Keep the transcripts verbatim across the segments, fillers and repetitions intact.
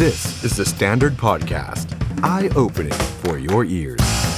This is the Standard Podcast. Eye-opening for your ears.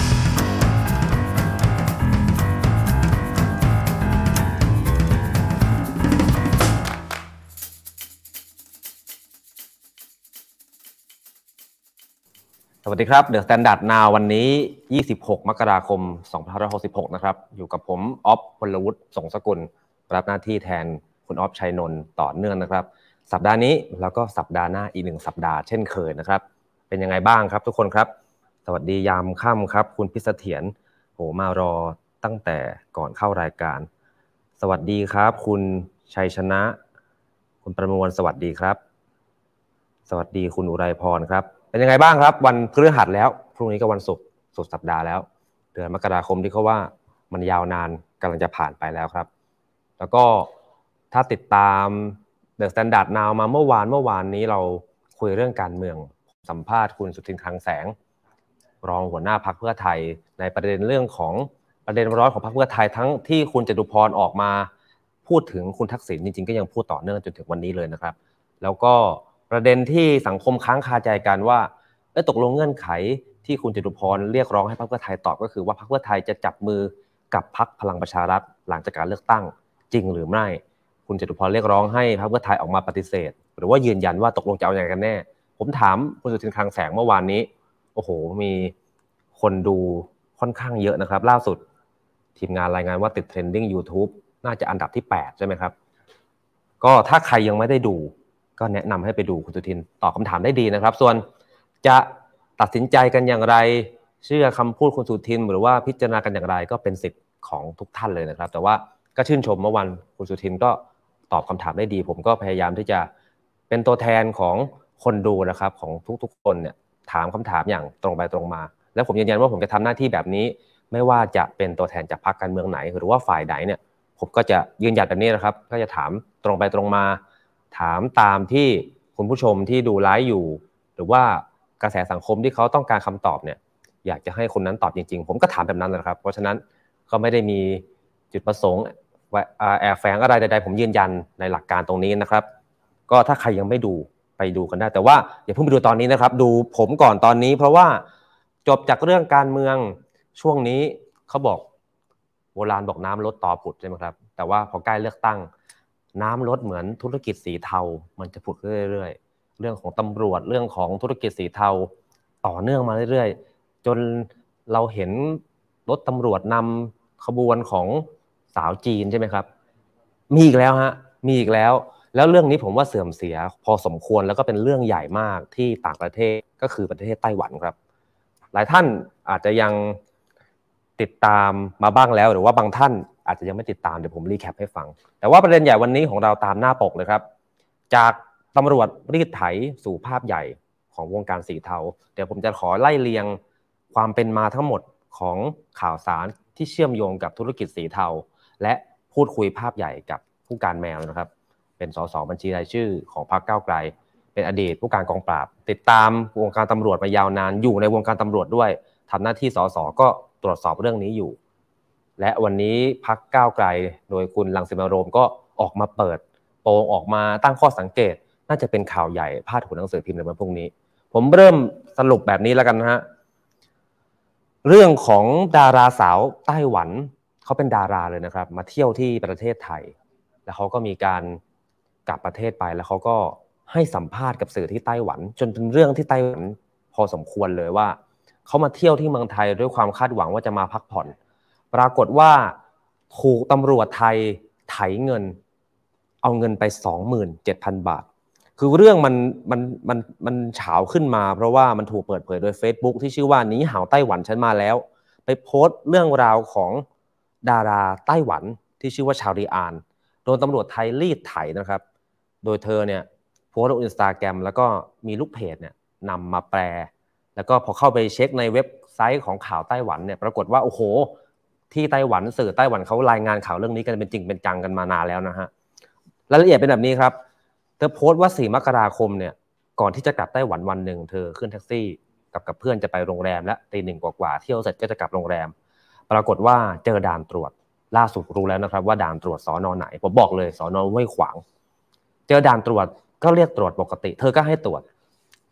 สวัสดีครับ The Standard Now วันนี้ยี่สิบหกมกราคมสองพันห้าร้อยหกสิบหกนะครับอยู่กับผมอ๊อฟพลวุฒิสงสกุลรับหน้าที่แทนคุณอ๊อฟชัยนนท์ต่อเนื่องนะครับสัปดาห์นี้แล้วก็สัปดาห์หน้าอีกหนึ่งสัปดาห์เช่นเคยนะครับเป็นยังไงบ้างครับทุกคนครับสวัสดียามค่ำครับคุณพิเสถียรโหมารอตั้งแต่ก่อนเข้ารายการสวัสดีครับคุณชัยชนะคุณประมวลสวัสดีครับสวัสดีคุณอุไรพรครับเป็นยังไงบ้างครับวันพฤหัสแล้วพรุ่งนี้ก็วันศุกร์สุดสัปดาห์แล้วเดือนมกราคมที่เขาว่ามันยาวนานกำลังจะผ่านไปแล้วครับแล้วก็ถ้าติดตาม The Standard Now มาเมื่อวานเมื่อวานนี้เราคุยเรื่องการเมืองสัมภาษณ์คุณสุทินคลังแสงรองหัวหน้าพรรคเพื่อไทยในประเด็นเรื่องของประเด็นร้อนของพรรคเพื่อไทยทั้งที่คุณจตุพรออกมาพูดถึงคุณทักษิณจริงๆก็ยังพูดต่อเนื่องจนถึงวันนี้เลยนะครับแล้วก็ประเด็นที่สังคมค้างคาใจกันว่าเอ๊ะตกลงเงื่อนไขที่คุณจตุพรเรียกร้องให้พรรคเพื่อไทยตอบก็คือว่าพรรคเพื่อไทยจะจับมือกับพรรคพลังประชารัฐหลังจากการเลือกตั้งจริงหรือไม่คุณจตุพรเรียกร้องให้พรรคเพื่อไทยออกมาปฏิเสธหรือว่ายืนยันว่าตกลงจะเอาอย่างไรกันแน่ผมถามคุณสุทินคลังแสงเมื่อวานนี้โอ้โหมีคนดูค่อนข้างเยอะนะครับล่าสุดทีมงานรายงานว่าติดเทรนดิ้ง YouTube น่าจะอันดับที่แปดใช่ไหมครับก็ถ้าใครยังไม่ได้ดูก็แนะนำให้ไปดูคุณสุทินตอบคำถามได้ดีนะครับส่วนจะตัดสินใจกันอย่างไรเชื่อคำพูดคุณสุทินหรือว่าพิจารณากันอย่างไรก็เป็นสิทธิ์ของทุกท่านเลยนะครับแต่ว่าก็ชื่นชมเมื่อวันคุณสุทินก็ตอบคำถามได้ดีผมก็พยายามที่จะเป็นตัวแทนของคนดูนะครับของทุกๆคนเนี่ยถามคำถามอย่างตรงไปตรงมาและผมยืนยันว่าผมจะทำหน้าที่แบบนี้ไม่ว่าจะเป็นตัวแทนจากพรรคการเมืองไหนหรือว่าฝ่ายไหนเนี่ยผมก็จะยืนหยัดแบบนี้นะครับก็จะถามตรงไปตรงมาถามตามที่คุณผู้ชมที่ดูไลฟ์อยู่หรือว่ากระแสสังคมที่เขาต้องการคำตอบเนี่ยอยากจะให้คนนั้นตอบจริงๆผมก็ถามแบบนั้นนะครับเพราะฉะนั้นก็ไม่ได้มีจุดประสงค์แอบแฝงอะไรใดๆผมยืนยันในหลักการตรงนี้นะครับก็ถ้าใครยังไม่ดูไปดูกันได้แต่ว่าอย่าเพิ่งไปดูตอนนี้นะครับดูผมก่อนตอนนี้เพราะว่าจบจากเรื่องการเมืองช่วงนี้เขาบอกโบราณบอกน้ำลดต่อผุดใช่ไหมครับแต่ว่าพอใกล้เลือกตั้งน้ำลดเหมือนธุรกิจสีเทามันจะผุดขึ้นเรื่อยๆเรื่องของตำรวจเรื่องของธุรกิจสีเทาต่อเนื่องมาเรื่อยๆจนเราเห็นรถตำรวจนำขบวนของสาวจีนใช่ไหมครับมีอีกแล้วฮะมีอีกแล้วแล้วเรื่องนี้ผมว่าเสื่อมเสียพอสมควรแล้วก็เป็นเรื่องใหญ่มากที่ต่างประเทศก็คือประเทศไต้หวันครับหลายท่านอาจจะยังติดตามมาบ้างแล้วหรือว่าบางท่านอาจจะยังไม่ติดตามเดี๋ยวผมรีแคปให้ฟังแต่ว่าประเด็นใหญ่วันนี้ของเราตามหน้าปกเลยครับจากตำรวจรีดไถสู่ภาพใหญ่ของวงการสีเทาเดี๋ยวผมจะขอไล่เรียงความเป็นมาทั้งหมดของข่าวสารที่เชื่อมโยงกับธุรกิจสีเทาและพูดคุยภาพใหญ่กับผู้การแมวนะครับเป็นสสบัญชีรายชื่อของพรรคก้าวไกลเป็นอดีตผู้การกองปราบติดตามวงการตำรวจมายาวนานอยู่ในวงการตำรวจด้วยทำหน้าที่สสก็ตรวจสอบเรื่องนี้อยู่และวันนี้พรรคก้าวไกลโดยคุณรังสิมันต์โรมก็ออกมาเปิดโปงออกมาตั้งข้อสังเกตน่าจะเป็นข่าวใหญ่พาดหัวหนังสือพิมพ์ในวันพรุ่งนี้ผมเริ่มสรุปแบบนี้แล้วกันนะฮะเรื่องของดาราสาวไต้หวันเขาเป็นดาราเลยนะครับมาเที่ยวที่ประเทศไทยแล้วเขาก็มีการกลับประเทศไปแล้วเขาก็ให้สัมภาษณ์กับสื่อที่ไต้หวันจนเป็นเรื่องที่ไต้หวันพอสมควรเลยว่าเขามาเที่ยวที่เมืองไทยด้วยความคาดหวังว่าจะมาพักผ่อนปรากฏว่าถูกตำรวจไทยไถเงินเอาเงินไป สองหมื่นเจ็ดพัน บาทคือเรื่องมันมันมันมันเฉาขึ้นมาเพราะว่ามันถูกเปิดเผยโดย Facebook ที่ชื่อว่าหนีห่าวไต้หวันฉันมาแล้วไปโพสต์เรื่องราวของดาราไต้หวันที่ชื่อว่าชาลีอานโดนตำรวจไทยรีดไถนะครับโดยเธอเนี่ยโพสต์ลง Instagram แล้วก็มีลูกเพจเนี่ยนำมาแปลแล้วก็พอเข้าไปเช็คในเว็บไซต์ของข่าวไต้หวันเนี่ยปรากฏว่าโอ้โหที่ไต้หวันสื่อไต้หวันเขารายงานข่าวเรื่องนี้กันเป็นจริงเป็นจังกันมานานแล้วนะฮะรายละเอียดเป็นแบบนี้ครับเธอโพสต์ว่าสี่มกราคมเนี่ยก่อนที่จะกลับไต้หวันวันหนึ่งเธอขึ้นแท็กซี่กับกับเพื่อนจะไปโรงแรมและตีหนึ่งกว่าๆเที่ยวเสร็จก็จะกลับโรงแรมปรากฏว่าเจอด่านตรวจล่าสุดรู้แล้วนะครับว่าด่านตรวจสน.ไหนผมบอกเลยสน.ห้วยขวางเจอด่านตรวจก็เรียกตรวจปกติเธอก็ให้ตรวจ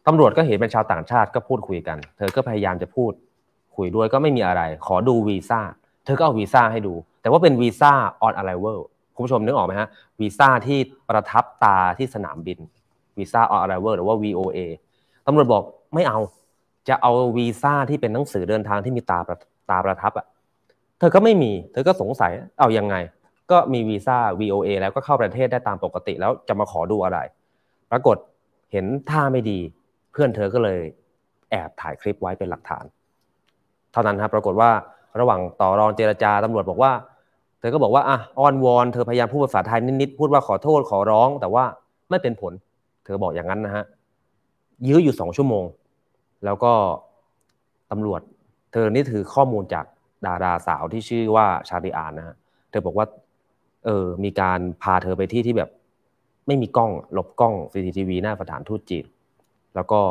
ตำรวจก็เห็นเป็นชาวต่างชาติก็พูดคุยกันเธอก็พยายามจะพูดคุยด้วยก็ไม่มีอะไรขอดูวีซ่าเธอก็เอาวีซ่าให้ดูแต่ว่าเป็นวีซ่า on arrival คุณผู้ชมนึกออกไหมฮะวีซ่าที่ประทับตาที่สนามบินวีซ่า on arrival หรือว่า วี โอ เอ ตำรวจบอกไม่เอาจะเอาวีซ่าที่เป็นหนังสือเดินทางที่มีตาตาประทับอ่ะเธอก็ไม่มีเธอก็สงสัยเอายังไงก็มีวีซ่า วี โอ เอ แล้วก็เข้าประเทศได้ตามปกติแล้วจะมาขอดูอะไรปรากฏเห็นท่าไม่ดีเพื่อนเธอก็เลยแอบถ่ายคลิปไว้เป็นหลักฐานเท่านั้นครับปรากฏว่าระหว่างต่อรองเจรจาตำรวจบอกว่าเธอก็บอกว่าอ่ะอ้อนวอนเธอพยายามพูดภาษาไทยนิดๆพูดว่าขอโทษขอร้องแต่ว่าไม่เป็นผลเธอบอกอย่างนั้นนะฮะยื้ออยู่สองชั่วโมงแล้วก็ตำรวจเธอนี่ถือข้อมูลจากดาราสาวที่ชื่อว่าชาริอานนะฮะเธอบอกว่าเออมีการพาเธอไปที่ที่แบบไม่มีกล้องลบกล้อง ซี ซี ที วี หน้าสถานทูตจีนแล้วก็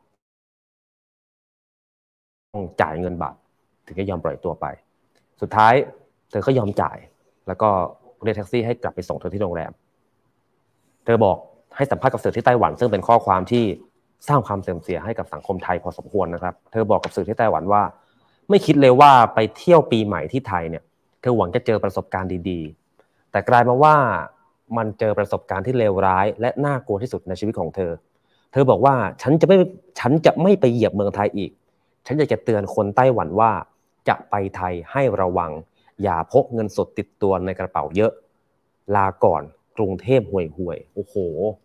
ต้องจ่ายเงินบาทถึงจะยอมปล่อยตัวไปสุดท้ายเธอก็ยอมจ่ายแล้วก็เรียกแท็กซี่ให้กลับไปส่งเธอที่โรงแรมเธอบอกให้สัมภาษณ์กับสื่อที่ไต้หวันซึ่งเป็นข้อความที่สร้างความเสื่อมเสียให้กับสังคมไทยพอสมควรนะครับเธอบอกกับสื่อที่ไต้หวันว่าไม่คิดเลยว่าไปเที่ยวปีใหม่ที่ไทยเนี่ยเธอหวังจะเจอประสบการณ์ดีๆแต่กลายมาว่ามันเจอประสบการณ์ที่เลวร้ายและน่ากลัวที่สุดในชีวิตของเธอเธอบอกว่าฉันจะไม่ฉันจะไม่ไปเหยียบเมืองไทยอีกฉันอยากจะเตือนคนไต้หวันว่าจะไปไทยให้ระวังอย่าพกเงินสดติดตัวในกระเป๋าเยอะลาก่อนกรุงเทพห่วยห่วยโอ้โห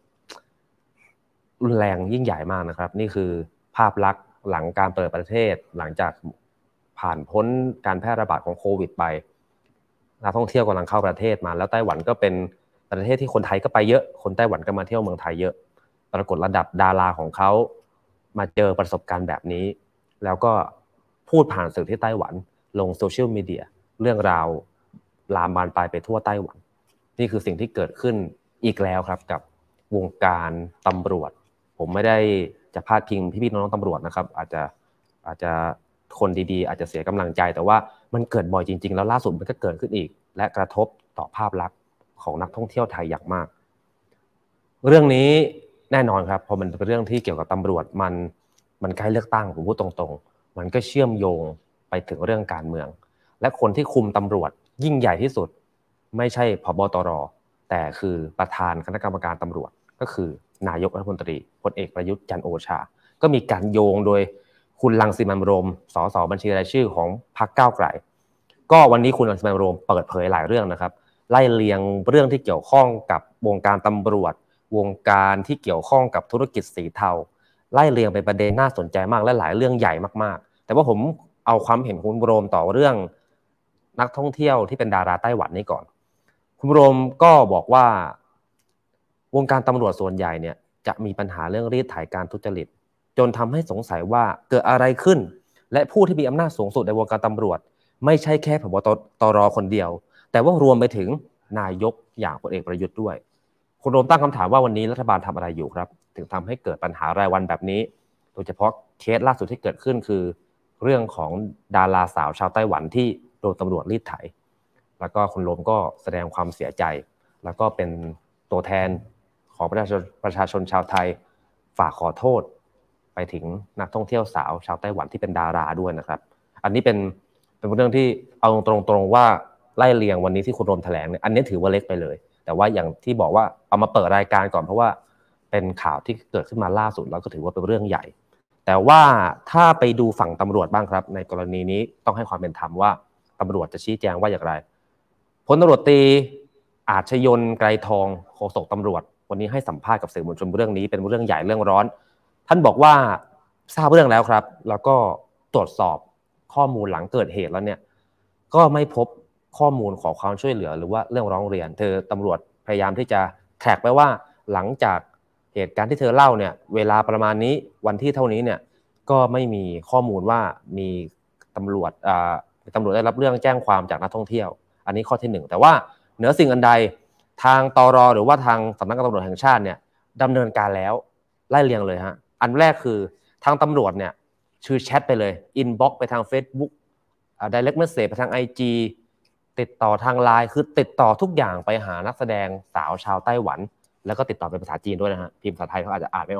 รุนแรงยิ่งใหญ่มากนะครับนี่คือภาพลักษณ์หลังการเปิดประเทศหลังจากผ่านพ้นการแพร่ระบาดของโควิดไปนักท่องเที่ยวกำลังเข้าประเทศมาแล้วไต้หวันก็เป็นประเทศที่คนไทยก็ไปเยอะคนไต้หวันก็มาเที่ยวเมืองไทยเยอะปรากฏระดับดาราของเขามาเจอประสบการณ์แบบนี้แล้วก็พูดผ่านสื่อที่ไต้หวันลงโซเชียลมีเดียเรื่องราวลามบานปลายไปทั่วไต้หวันนี่คือสิ่งที่เกิดขึ้นอีกแล้วครับกับวงการตำรวจผมไม่ได้จะพาดพิงพี่ๆน้องๆตำรวจนะครับอาจจะอาจจะคนดีๆอาจจะเสียกำลังใจแต่ว่ามันเกิดบ่อยจริงๆแล้วล่าสุดมันก็เกิดขึ้นอีกและกระทบต่อภาพลักษณ์ของนักท่องเที่ยวไทยอย่างมากเรื่องนี้แน่นอนครับพอมันเป็นเรื่องที่เกี่ยวกับตำรวจมันมันใกล้เลือกตั้งผมพูดตรงๆมันก็เชื่อมโยงไปถึงเรื่องการเมืองและคนที่คุมตำรวจยิ่งใหญ่ที่สุดไม่ใช่ผบ.ตร.แต่คือประธานคณะกรรมการตำรวจก็คือนายกรัฐมนตรีพลเอกประยุทธ์จันทร์โอชาก็มีการโยงโดยคุณรังสิมันต์โรมสสบัญชีรายชื่อของพรรคก้าวไกลก็วันนี้คุณรังสิมันต์โรมเปิดเผยหลายเรื่องนะครับไล่เลียงเรื่องที่เกี่ยวข้องกับวงการตำรวจวงการที่เกี่ยวข้องกับธุรกิจสีเทาไล่เลียงเป็นประเด็นน่าสนใจมากและหลายเรื่องใหญ่มากๆแต่ว่าผมเอาความเห็นคุณโรมต่อเรื่องนักท่องเที่ยวที่เป็นดาราไต้หวันนี้ก่อนคุณโรมก็บอกว่าวงการตำรวจส่วนใหญ่เนี่ยจะมีปัญหาเรื่องรีดไถการทุจริตจนทำให้สงสัยว่าเกิดอะไรขึ้นและผู้ที่มีอำนาจสูงสุดในวงการตำรวจไม่ใช่แค่ผบ.ตร.คนเดียวแต่ว่ารวมไปถึงนายกอย่างพลเอกประยุทธ์ด้วยคุณโรมตั้งคำถามว่าวันนี้รัฐบาลทำอะไรอยู่ครับถึงทำให้เกิดปัญหารายวันแบบนี้โดยเฉพาะเคสล่าสุดที่เกิดขึ้นคือเรื่องของดาราสาวชาวไต้หวันที่โดนตำรวจรีดไถแล้วก็คุณโรมก็แสดงความเสียใจแล้วก็เป็นตัวแทนของประชาชนประชาชนชาวไทยฝากขอโทษไปถึงนักท่องเที่ยวสาวชาวไต้หวันที่เป็นดาราด้วยนะครับอันนี้เป็นเป็นเรื่องที่เอาตรงๆว่าไล่เรียงวันนี้ที่คุณโรมแถลงเนี่ยอันนี้ถือว่าเล็กไปเลยแต่ว่าอย่างที่บอกว่าเอามาเปิดรายการก่อนเพราะว่าเป็นข่าวที่เกิดขึ้นมาล่าสุดแล้วก็ถือว่าเป็นเรื่องใหญ่แต่ว่าถ้าไปดูฝั่งตำรวจบ้างครับในกรณีนี้ต้องให้ความเป็นธรรมว่าตำรวจจะชี้แจงว่าอย่างไรพลตำรวจตรีอาชญนไกรทองโฆษกตำรวจวันนี้ให้สัมภาษณ์กับสื่อมวลชนเรื่องนี้เป็นเรื่องใหญ่เรื่องร้อนท่านบอกว่าทราบเรื่องแล้วครับแล้วก็ตรวจสอบข้อมูลหลังเกิดเหตุแล้วเนี่ยก็ไม่พบข้อมูลขอความช่วยเหลือหรือว่าเรื่องร้องเรียนเธอตำรวจพยายามที่จะแทร็กไปว่าหลังจากเหตุการณ์ที่เธอเล่าเนี่ยเวลาประมาณนี้วันที่เท่านี้เนี่ยก็ไม่มีข้อมูลว่ามีตำรวจอ่าตำรวจได้รับเรื่องแจ้งความจากนักท่องเที่ยวอันนี้ข้อที่หนึ่งแต่ว่าเหนือสิ่งอื่นใดทางตร.หรือว่าทางสำนักงานตำรวจแห่งชาติเนี่ยดำเนินการแล้วไล่เรียงเลยฮะอันแรกคือทางตำรวจเนี่ยชื่อแชทไปเลยอินบ็อกซ์ไปทาง Facebook อ่า direct message ไปทาง ไอ จี ติดต่อทาง ไลน์ คือติดต่อทุกอย่างไปหานักแสดงสาวชาวไต้หวันแล้วก็ติดต่อเป็นภาษาจีนด้วยนะฮะพิมพ์ภาษาไทยเขาอาจจะอ่านไม่ออก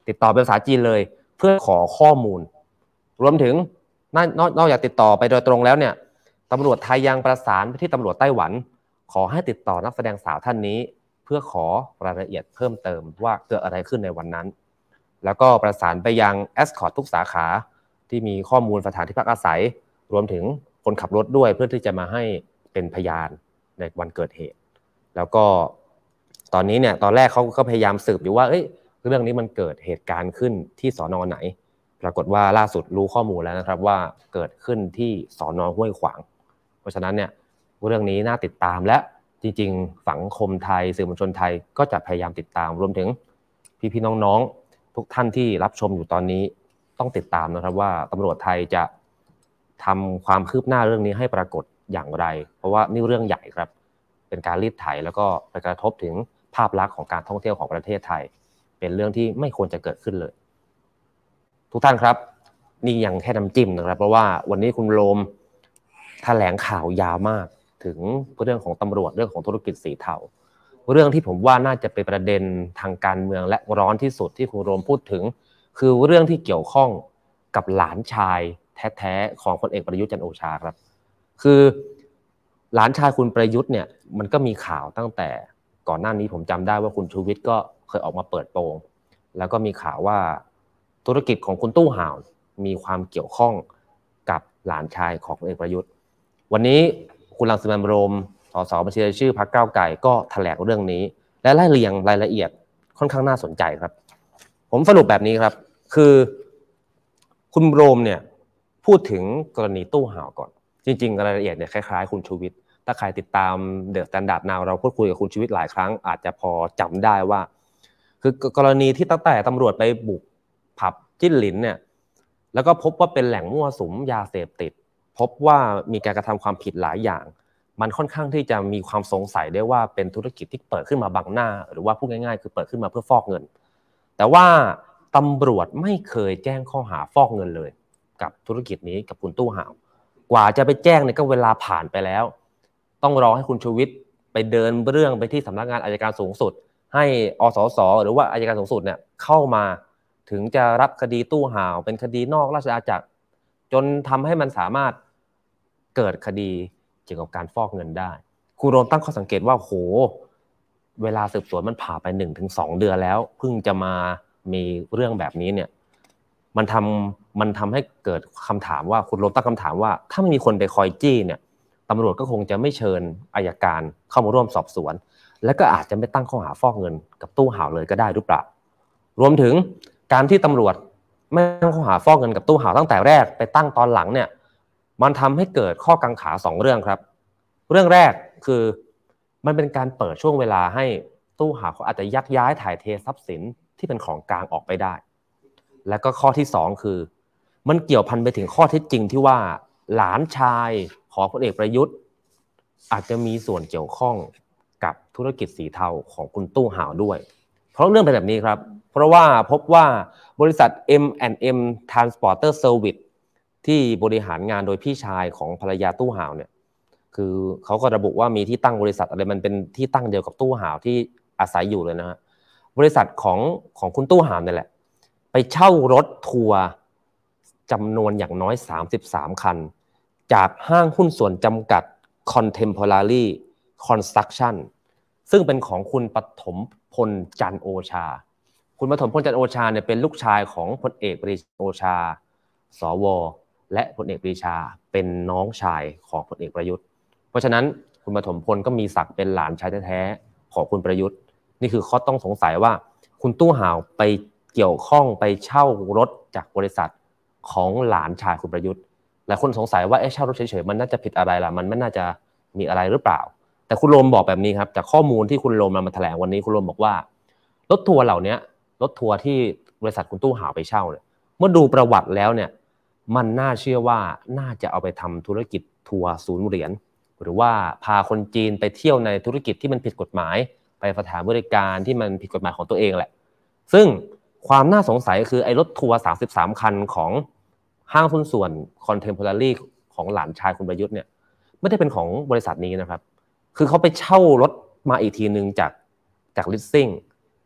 ติดต่อเป็นภาษาจีนเลยเพื่อขอข้อมูลรวมถึงนอกจากติดต่อไปโดยตรงแล้วเนี่ยตำรวจไทยยังประสานไปที่ตำรวจไต้หวันขอให้ติดต่อนักแสดงสาวท่านนี้เพื่อขอรายละเอียดเพิ่มเติมว่าเกิดอะไรขึ้นในวันนั้นแล้วก็ประสานไปยังแอสคอร์ตทุกสาขาที่มีข้อมูลสถานที่พักอาศัยรวมถึงคนขับรถด้วยเพื่อที่จะมาให้เป็นพยานในวันเกิดเหตุแล้วก็ตอนนี้เนี่ยตอนแรกเขาก็พยายามสืบอยู่ว่าเอ้ยเรื่องนี้มันเกิดเหตุการณ์ขึ้นที่สน.ไหนปรากฏว่าล่าสุดรู้ข้อมูลแล้วนะครับว่าเกิดขึ้นที่สน.ห้วยขวางเพราะฉะนั้นเนี่ยเรื่องนี้น่าติดตามและจริงๆสังคมไทยสื่อมวลชนไทยก็จะพยายามติดตามรวมถึงพี่ๆน้องๆทุกท่านที่รับชมอยู่ตอนนี้ต้องติดตามนะครับว่าตำรวจไทยจะทำความคืบหน้าเรื่องนี้ให้ปรากฏอย่างไรเพราะว่านี่เรื่องใหญ่ครับเป็นการรีดไถแล้วก็ไปกระทบถึงภาพลักษณ์ของการท่องเที่ยวของประเทศไทยเป็นเรื่องที่ไม่ควรจะเกิดขึ้นเลยทุกท่านครับนี่ยังแค่น้ำจิ้มนะครับเพราะว่าวันนี้คุณโรมแถลงข่าวยาวมากถึงเรื่องของตำรวจเรื่องของธุรกิจสีเทาเรื่องที่ผมว่าน่าจะเป็นประเด็นทางการเมืองและร้อนที่สุดที่คุณโรมพูดถึงคือเรื่องที่เกี่ยวข้องกับหลานชายแท้ๆของพลเอกประยุทธ์จันทร์โอชาครับคือหลานชายคุณประยุทธ์เนี่ยมันก็มีข่าวตั้งแต่ก่อนหน้านี้ผมจำได้ว่าคุณชูวิทย์ก็เคยออกมาเปิดโปงแล้วก็มีข่าวว่าธุรกิจของคุณตู้ห่าวมีความเกี่ยวข้องกับหลานชายของพลเอกประยุทธ์วันนี้คุณรังสิมันต์ โรมสสบัญชีรายชื่อพรรคก้าวไกลก็แถลงเรื่องนี้และไล่เรียงรายละเอียดค่อนข้างน่าสนใจครับผมสรุปแบบนี้ครับคือคุณโรมเนี่ยพูดถึงกรณีตู้ห่าวก่อนจริงๆรายละเอียดเนี่ยคล้ายๆคุณชูวิทย์ถ้าใครติดตามเดอะสแตนดาร์ดนาวเราพูดคุยกับคุณชูวิทย์หลายครั้งอาจจะพอจำได้ว่าคือกรณีที่ตั้งแต่ตำรวจไปบุกผับจิ้นหลินเนี่ยแล้วก็พบว่าเป็นแหล่งมั่วสุมยาเสพติดพบว่ามีการกระทำความผิดหลายอย่างมันค่อนข้างที่จะมีความสงสัยได้ว่าเป็นธุรกิจที่เปิดขึ้นมาบังหน้าหรือว่าพูดง่ายๆคือเปิดขึ้นมาเพื่อฟอกเงินแต่ว่าตำรวจไม่เคยแจ้งข้อหาฟอกเงินเลยกับธุรกิจนี้กับคุณตู้ห่าวกว่าจะไปแจ้งเนี่ยก็เวลาผ่านไปแล้วต้องรอให้คุณชูวิทย์ไปเดินเรื่องไปที่สำนักงานอัยการสูงสุดให้อสสหรือว่าอัยการสูงสุดเนี่ยเข้ามาถึงจะรับคดีตู้ห่าวเป็นคดีนอกราชอาณาจักรจนทำให้มันสามารถเกิดคดีเกี่ยวกับการฟอกเงินได้คุณโรมตั้งข้อสังเกตว่าโหเวลาสืบสวนมันผ่านไป หนึ่งถึงสอง เดือนแล้วเพิ่งจะมามีเรื่องแบบนี้เนี่ยมันทำมันทำให้เกิดคำถามว่าคุณโรมตั้งคำถามว่าถ้าไม่มีคนไปคอยจี้เนี่ยตำรวจก็คงจะไม่เชิญอัยการเข้ามาร่วมสอบสวนและก็อาจจะไม่ตั้งข้อหาฟอกเงินกับตู้ห่าวเลยก็ได้หรือเปล่ารวมถึงการที่ตำรวจไม่ตั้งข้อหาฟอกเงินกับตู้ห่าวตั้งแต่แรกไปตั้งตอนหลังเนี่ยมันทำให้เกิดข้อกังขาสองเรื่องครับเรื่องแรกคือมันเป็นการเปิดช่วงเวลาให้ตู้ห่าวเขาอาจจะยักย้ายถ่ายเททรัพย์สินที่เป็นของกลางออกไปได้และก็ข้อที่สองคือมันเกี่ยวพันไปถึงข้อเท็จจริงที่ว่าหลานชายของพลเอกประยุทธ์อาจจะมีส่วนเกี่ยวข้องกับธุรกิจสีเทาของคุณตู้ห่าวด้วยเพราะเรื่องเป็นแบบนี้ครับเพราะว่าพบว่าบริษัท เอ็ม แอนด์ เอ็ม Transporter Service ที่บริหารงานโดยพี่ชายของภรรยาตู้ห่าวเนี่ยคือเขาก็ระบุว่ามีที่ตั้งบริษัทอะไรมันเป็นที่ตั้งเดียวกับตู้ห่าวที่อาศัยอยู่เลยนะฮะบริษัทของของคุณตู้ห่าวนี่แหละไปเช่ารถทัวร์จำนวนอย่างน้อยสามสิบสามคันจากห้างหุ้นส่วนจำกัด Contemporary Construction ซึ่งเป็นของคุณปฐมพลจันทร์โอชาคุณปฐมพลจันทร์โอชาเนี่ยเป็นลูกชายของพลเอกปรีชาโอชาสวและพลเอกปรีชาเป็นน้องชายของพลเอกประยุทธ์เพราะฉะนั้นคุณปฐมพลก็มีศักดิ์เป็นหลานชายแท้ๆของคุณประยุทธ์นี่คือข้อต้องสงสัยว่าคุณตู้ห่าวไปเกี่ยวข้องไปเช่ารถจากบริษัทของหลานชายคุณประยุทธ์หลายคนสงสัยว่าเอ๊ะเช่ารถเฉยๆมันน่าจะผิดอะไรล่ะมันไม่น่าจะมีอะไรหรือเปล่าแต่คุณโรมบอกแบบนี้ครับจากข้อมูลที่คุณโรมมาแถลงวันนี้คุณโรมบอกว่ารถทัวร์เหล่านี้รถทัวร์ที่บริษัทคุณตู้ห่าวไปเช่าเนี่ยเมื่อดูประวัติแล้วเนี่ยมันน่าเชื่อว่าน่าจะเอาไปทำธุรกิจทัวร์ศูนย์เหรียญหรือว่าพาคนจีนไปเที่ยวในธุรกิจที่มันผิดกฎหมายไปสถานบริการที่มันผิดกฎหมายของตัวเองแหละซึ่งความน่าสงสัยคือไอ้รถทัวร์สามสิบสามคันของห้างหุ้นส่วน Contemporary ของหลานชายคุณประยุทธ์เนี่ยไม่ได้เป็นของบริษัทนี้นะครับคือเขาไปเช่ารถมาอีกทีนึงจากจาก leasing จ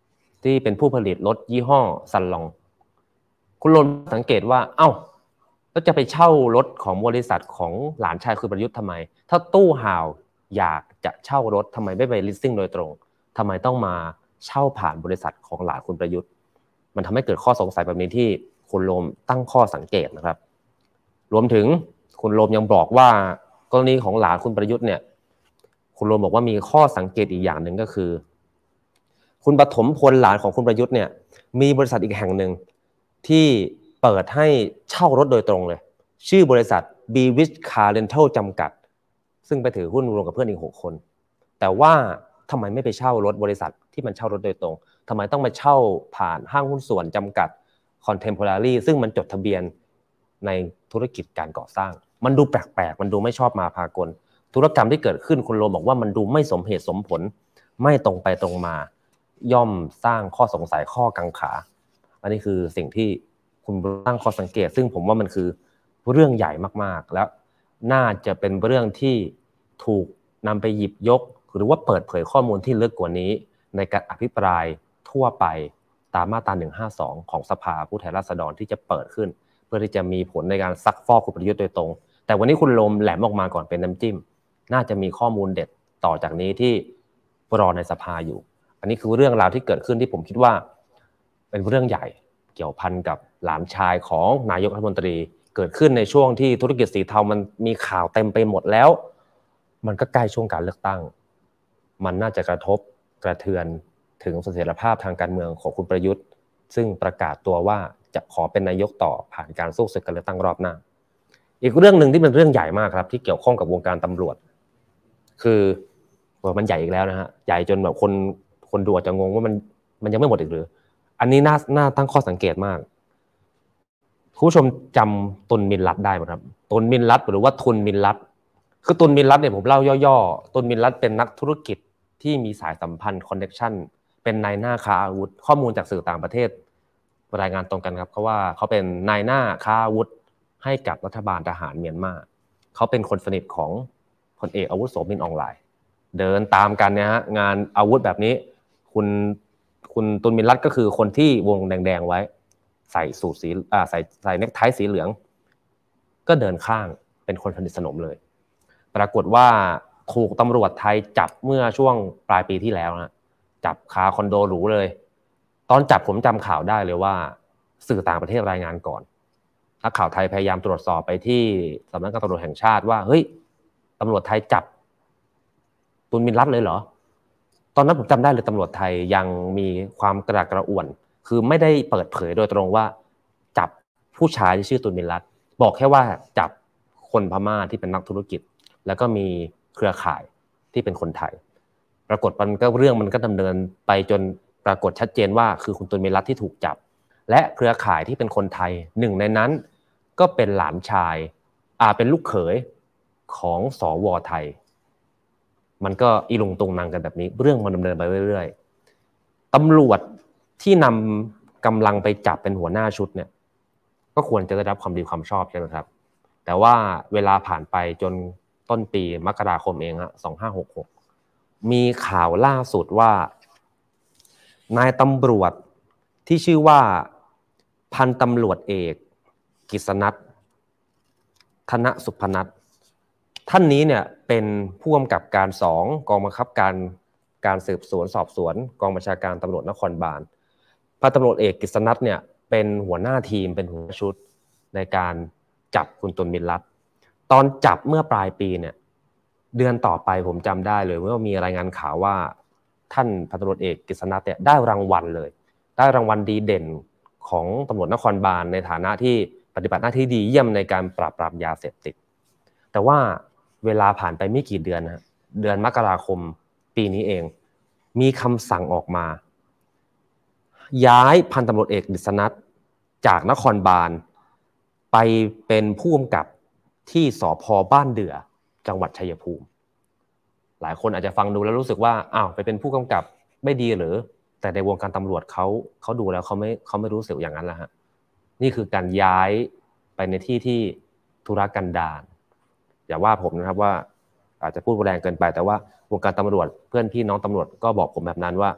ที่เป็นผู้ผลิตรถยี่ห้อซันลองคุณโรมสังเกตว่าเอ้าแล้วจะไปเช่ารถของบริษัทของหลานชายคุณประยุทธ์ทำไมถ้าตู้ห่าวอยากจะเช่ารถทำไมไม่ไปลิสซิ่งโดยตรงทำไมต้องมาเช่าผ่านบริษัทของหลานคุณประยุทธ์มันทำให้เกิดข้อสงสัยแบบนี้ที่คุณโรมตั้งข้อสังเกตนะครับรวมถึงคุณโรมยังบอกว่ากรณีของหลานคุณประยุทธ์เนี่ยคุณโรมบอกว่ามีข้อสังเกตอีกอย่างหนึ่งก็คือคุณปฐมพลหลานของคุณประยุทธ์เนี่ยมีบริษัทอีกแห่งหนึ่งที่เปิดให้เช่ารถโดยตรงเลยชื่อบริษัท Bewitch Car Rental จำกัดซึ่งไปถือหุ้นรวมกับเพื่อนอีกหกคนแต่ว่าทำไมไม่ไปเช่ารถบริษัทที่มันเช่ารถโดยตรงทำไมต้องมาเช่าผ่านห้างหุ้นส่วนจำกัด Contemporary ซึ่งมันจดทะเบียนในธุรกิจการก่อสร้างมันดูแปลกๆมันดูไม่ชอบมาพากลธุรกรรมที่เกิดขึ้นคุณโรมบอกว่ามันดูไม่สมเหตุสมผลไม่ตรงไปตรงมาย่อมสร้างข้อสงสัยข้อกังขาอันนี้คือสิ่งที่คุณตั้งข้อสังเกตซึ่งผมว่ามันคือเรื่องใหญ่มากๆแล้วน่าจะเป็นเรื่องที่ถูกนำไปหยิบยกหรือว่าเปิดเผยข้อมูลที่ลึกกว่านี้ในการอภิปรายทั่วไปตามมาตราหนึ่งห้าสองของสภาผู้แทนราษฎรที่จะเปิดขึ้นเพื่อที่จะมีผลในการซักฟอกคุณประยุทธ์โดยตรงแต่วันนี้คุณโรมแหลมออกมาก่อนเป็นน้ำจิ้มน่าจะมีข้อมูลเด็ดต่อจากนี้ที่รอในสภาอยู่อันนี้คือเรื่องราวที่เกิดขึ้นที่ผมคิดว่าเป็นเรื่องใหญ่เกี่ยวพันกับหลานชายของนายกรัฐมนตรีเกิดขึ้นในช่วงที่ธุรกิจสีเทามันมีข่าวเต็มไปหมดแล้วมันก็ใกล้ช่วงการเลือกตั้งมันน่าจะกระทบกระเทือนถึงเสถียรภาพทางการเมืองของคุณประยุทธ์ซึ่งประกาศตัวว่าจะขอเป็นนายกต่อผ่านการสู้ศึกการเลือกตั้งรอบหน้าอีกเรื่องนึงที่เป็นเรื่องใหญ่มากครับที่เกี่ยวข้องกับวงการตำรวจคือมันใหญ่อีกแล้วนะฮะใหญ่จนแบบคนคนดูอาจจะงงว่ามันมันยังไม่หมดอีกหรืออันนี้น่าน่าตั้งข้อสังเกตมากคุณผู้ชมจำตุลมินลัดได้ไหมครับตุลมินลัดหรือว่าทุนมินลัดคือตุลมินลัดเนี่ยผมเล่าย่อๆตุลมินลัดเป็นนักธุรกิจที่มีสายสัมพันธ์คอนเนคชั่นเป็นนายหน้าค้าอาวุธข้อมูลจากสื่อต่างประเทศรายงานตรงกันครับเพราะว่าเขาเป็นนายหน้าค้าอาวุธให้กับรัฐบาลทหารเมียนมาเขาเป็นคนสนิทของพลเอกอาวุโสมินอองไลน์เดินตามกันเนี่ยฮะงานอาวุธแบบนี้คุณคุณตุลมินลัดก็คือคนที่วงแดงๆไว้ใส่สูทสีอ่าใส่ใส่เนคไทสีเหลืองก็เดินข้างเป็นคนสนิทสนมเลยปรากฏว่าถูกตำรวจไทยจับเมื่อช่วงปลายปีที่แล้วนะจับคาคอนโดหรูเลยตอนจับผมจำข่าวได้เลยว่าสื่อต่างประเทศรายงานก่อนนักข่าวไทยพยายามตรวจสอบไปที่สำนักงานตำรวจแห่งชาติว่าเฮ้ยตำรวจไทยจับตุลมินลัดเลยเหรอตอนนั้นผมจำได้เลยตำรวจไทยยังมีความกระดากกระอ่วนคือไม่ได้เปิดเผยโดยตรงว่าจับผู้ชายที่ชื่อตุลมินลัดบอกแค่ว่าจับคนพม่าที่เป็นนักธุรกิจแล้วก็มีเครือข่ายที่เป็นคนไทยปรากฏมันก็เรื่องมันก็ดำเนินไปจนปรากฏชัดเจนว่าคือคุณตุลมินลัดที่ถูกจับและเครือข่ายที่เป็นคนไทยหนึ่งในนั้นก็เป็นหลานชายอ่าเป็นลูกเขยของสวไทยมันก็อีลุงตุงนางกันแบบนี้เรื่องมันดำเนินไปเรื่อยๆตำรวจที่นำกำลังไปจับเป็นหัวหน้าชุดเนี่ยก็ควรจะได้รับความดีความชอบใช่ไหมครับแต่ว่าเวลาผ่านไปจนต้นปีมกราคมเองฮะสองพันห้าร้อยหกสิบหกมีข่าวล่าสุดว่านายตำรวจที่ชื่อว่าพันตำรวจเอกกฤษณัฐธนสุพนัทท่านนี้เนี่ยเป็นผู้กำกับการสองกองบังคับการการสืบสวนสอบสวนกองบัญชาการตำรวจนครบาลพันตำรวจเอกกฤษณัฐเนี่ยเป็นหัวหน้าทีมเป็นหัวหน้าชุดในการจับคุณตุลมินลัดตอนจับเมื่อปลายปีเนี่ยเดือนต่อไปผมจำได้เลยว่ามีรายงานข่าวว่าท่านพันตำรวจเอกกฤษณัฐเนี่ยได้รางวัลเลยได้รางวัลดีเด่นของตำรวจนครบาลในฐานะที่ปฏิบัติหน้าที่ดีเยี่ยมในการปราบปรามยาเสพติดแต่ว่าเวลาผ่านไปไม่กี่เดือนนะเดือนมกราคมปีนี้เองมีคำสั่งออกมาย้ายพันตำรวจเอกกฤษณัฐจากนครบาลไปเป็นผู้กำกับที่สภ.บ้านเดือจังหวัดชัยภูมิหลายคนอาจจะฟังดูแล้วรู้สึกว่าอ้าวไปเป็นผู้กำกับไม่ดีหรือแต่ในวงการตำรวจเขาเขาดูแล้วเขาไม่เขาไม่รู้สึกอย่างนั้นแล้วฮะนี่คือการย้ายไปในที่ที่ธุรกันดารอย่าว่าผมนะครับว่าอาจจะพูดแรงเกินไปแต่ว่าวงการตำรวจเพื่อนพี่น้องตำรวจก็บอกผมแบบนั้นว่า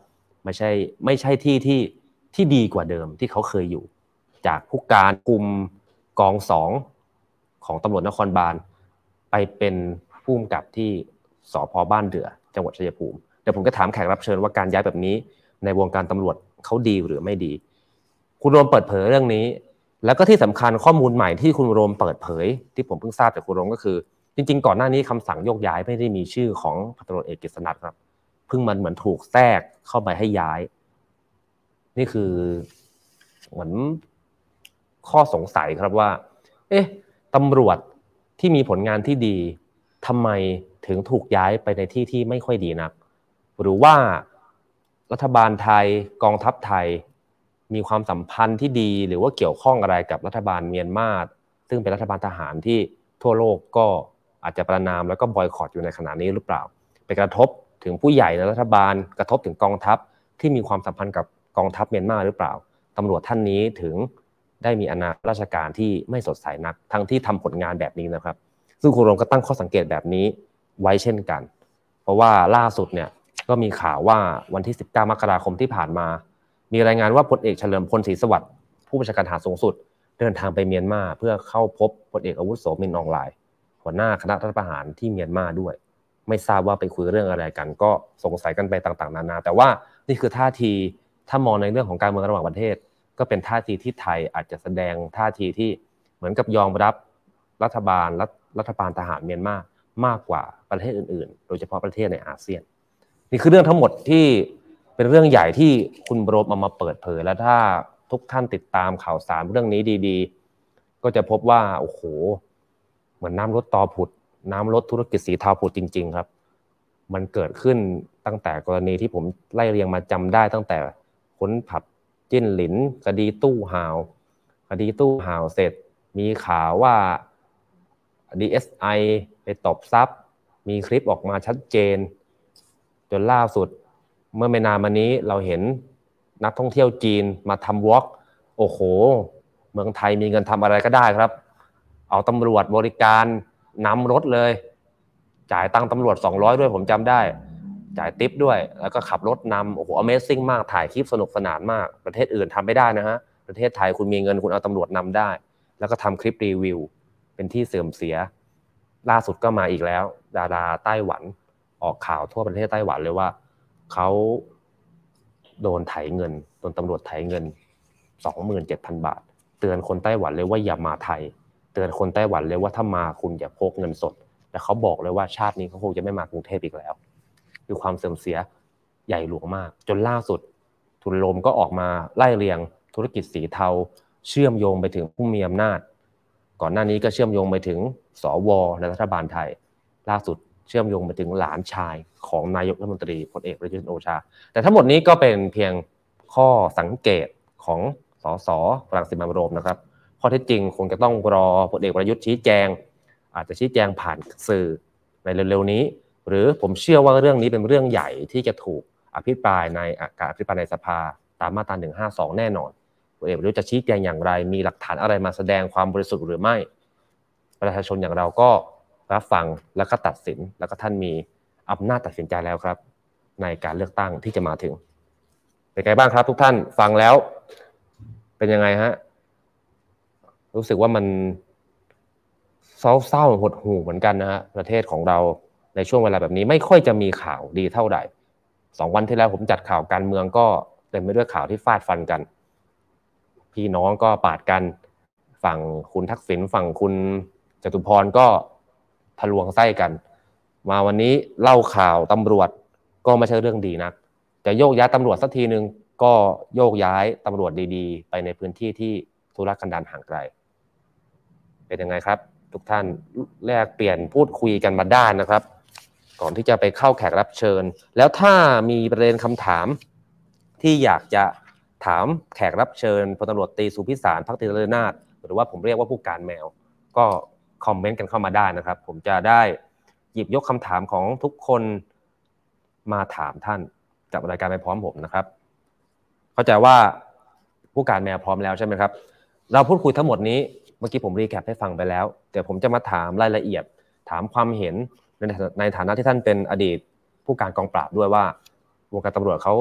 ไม่ใช่ไม่ใช่ที่ที่ที่ดีกว่าเดิมที่เขาเคยอยู่จากผู้การกลุ่มกองสองของตำรวจนครบาลไปเป็นผู้กำกับที่สภ.บ้านเดือจังหวัดชัยภูมิเดี๋ยวผมจะถามแขกรับเชิญว่าการย้ายแบบนี้ในวงการตำรวจเขาดีหรือไม่ดีคุณโรมเปิดเผยเรื่องนี้แล้วก็ที่สำคัญข้อมูลใหม่ที่คุณโรมเปิดเผยที่ผมเพิ่งทราบจากคุณโรมก็คือจริงๆก่อนหน้านี้คำสั่งโยกย้ายไม่ได้มีชื่อของพันตำรวจเอกกฤษณัทครับเพิ่งมันเหมือนถูกแทรกเข้าไปให้ย้ายนี่คือเหมือนข้อสงสัยครับว่าเอ๊ะตำรวจที่มีผลงานที่ดีทำไมถึงถูกย้ายไปในที่ที่ไม่ค่อยดีนักหรือว่ารัฐบาลไทยกองทัพไทยมีความสัมพันธ์ที่ดีหรือว่าเกี่ยวข้องอะไรกับรัฐบาลเมียนมาซึ่งเป็นรัฐบาลทหารที่ทั่วโลกก็อาจจะประณามแล้วก็บอยคอตอยู่ในขณะนี้หรือเปล่าไปกระทบถึงผู้ใหญ่ในรัฐบาลกระทบถึงกองทัพที่มีความสัมพันธ์กับกองทัพเมียนมาหรือเปล่าตำรวจท่านนี้ถึงได้มีอนาคตราชการที่ไม่สดใสนักทั้งที่ทำผลงานแบบนี้นะครับซึ่งคุณโรมก็ตั้งข้อสังเกตแบบนี้ไว้เช่นกันเพราะว่าล่าสุดเนี่ยก็มีข่าวว่าวันที่สิบเก้ามกราคมที่ผ่านมามีรายงานว่าพลเอกเฉลิมพลศรีสวัสดิ์ผู้บัญชาการทหารสูงสุดเดินทางไปเมียนมาเพื่อเข้าพบพลเอกอาวุโสมินอองไลน์หัวหน้าคณะรัฐประหารที่เมียนมาด้วยไม่ทราบว่าไปคุยเรื่องอะไรกันก็สงสัยกันไปต่างๆนานาแต่ว่านี่คือท่าทีถ้ามองในเรื่องของการเมืองระหว่างประเทศก็เป็นท่าทีที่ไทยอาจจะแสดงท่าทีที่เหมือนกับยอมรับรัฐบาลรัฐรัฐบาลทหารเมียนมามากกว่าประเทศอื่นๆโดยเฉพาะประเทศในอาเซียนนี่คือเรื่องทั้งหมดที่เป็นเรื่องใหญ่ที่คุณโรมเอามาเปิดเผยและถ้าทุกท่านติดตามข่าวสารเรื่องนี้ดีๆก็จะพบว่าโอ้โหเหมือนน้ำลดตอผุดน้ำลดธุรกิจสีเทาผุดจริงๆครับมันเกิดขึ้นตั้งแต่กรณีที่ผมไล่เรียงมาจำได้ตั้งแต่ค้นผับจิ้นหลินคดีตู้ห่าวคดีตู้ห่าวเสร็จมีข่าวว่า ดี เอส ไอ ไปตบทรัพย์มีคลิปออกมาชัดเจนจนล่าสุดเมื่อไม่นานมานี้เราเห็นนักท่องเที่ยวจีนมาทำวอล์กโอ้โหเมืองไทยมีเงินทำอะไรก็ได้ครับเอาตำรวจบริการนำรถเลยจ่ายตังค์ตำรวจสองร้อยด้วยผมจำได้จ่ายทิปด้วยแล้วก็ขับรถนำโอ้โห Amazing มากถ่ายคลิปสนุกสนานมากประเทศอื่นทำไม่ได้นะฮะประเทศไทยคุณมีเงินคุณเอาตำรวจนำได้แล้วก็ทำคลิปรีวิวเป็นที่เสื่อมเสียล่าสุดก็มาอีกแล้วดาราไต้หวันออกข่าวทั่วประเทศไต้หวันเลยว่าเขาโดนไถเงินโดนตำรวจไถเงิน สองหมื่นเจ็ดพัน บาทเตือนคนไต้หวันเลยว่าอย่ามาไทยเตือนคนไต้หวันเลยว่าถ้ามาคุณอย่าพกเงินสดแต่เขาบอกเลยว่าชาตินี้เขาคงจะไม่มากรุงเทพอีกแล้วคือความเสื่อมเสียใหญ่หลวงมากจนล่าสุดทุนโรมก็ออกมาไล่เรียงธุรกิจสีเทาเชื่อมโยงไปถึงผู้มีอำนาจก่อนหน้านี้ก็เชื่อมโยงไปถึงสวในรัฐบาลไทยล่าสุดเชื่อมโยงไปถึงหลานชายของนายกรัฐมนตรีพลเอกประยุทธ์จันทร์โอชาแต่ทั้งหมดนี้ก็เป็นเพียงข้อสังเกตของสสรังสิมันต์โรมนะครับข้อเท็จจริงคงจะต้องรอพลเอกประยุทธ์ชี้แจงอาจจะชี้แจงผ่านสื่อในเร็วๆนี้หรือผมเชื่อว่าเรื่องนี้เป็นเรื่องใหญ่ที่จะถูกอภิปรายในการอภิปรายในสภาตามมาตราหนึ่งห้าสองแน่นอนพลเอกประยุทธ์จะชี้แจงอย่างไรมีหลักฐานอะไรมาแสดงความบริสุทธิ์หรือไม่ประชาชนอย่างเราก็รับฟังแล้วก็ตัดสินแล้วก็ท่านมีอำนาจตัดสินใจแล้วครับในการเลือกตั้งที่จะมาถึงเป็นไงบ้างครับทุกท่านฟังแล้วเป็นยังไงฮะรู้สึกว่ามันเศร้าๆหดหู่เหมือนกันนะฮะประเทศของเราในช่วงเวลาแบบนี้ไม่ค่อยจะมีข่าวดีเท่าไหร่สองวันที่แล้วผมจัดข่าวการเมืองก็เต็มไปด้วยข่าวที่ฟาดฟันกันพี่น้องก็ปาดกันฝั่งคุณทักษิณฝั่งคุณจตุพรก็ทะลวงไส้กันมาวันนี้เล่าข่าวตำรวจก็ไม่ใช่เรื่องดีนักจะโยกย้ายตำรวจสักทีนึงก็โยกย้ายตำรวจดีๆไปในพื้นที่ที่ทุรกันดารห่างไกลเป็นยังไงครับทุกท่านแลกเปลี่ยนพูดคุยกันมาได้นะครับก่อนที่จะไปเข้าแขกรับเชิญแล้วถ้ามีประเด็นคำถามที่อยากจะถามแขกรับเชิญพลตำรวจตรีสุพิสารภักดีเลิศนาถหรือว่าผมเรียกว่าผู้การแมวก็คอมเมนต์กันเข้ามาได้นะครับผมจะได้หยิบยกคำถามของทุกคนมาถามท่านจับรายการไปพร้อมผมนะครับเข้าใจว่าผู้การแมวพร้อมแล้วใช่ไหมครับเราพูดคุยทั้งหมดนี้เมื่อกี้ผมรีแคปให้ฟังไปแล้วเดี๋ยวผมจะมาถามรายละเอียดถามความเห็นในฐานะที่ท่านเป็นอดีตผู้การกองปราบด้วยว่าวงการตำรวจเขา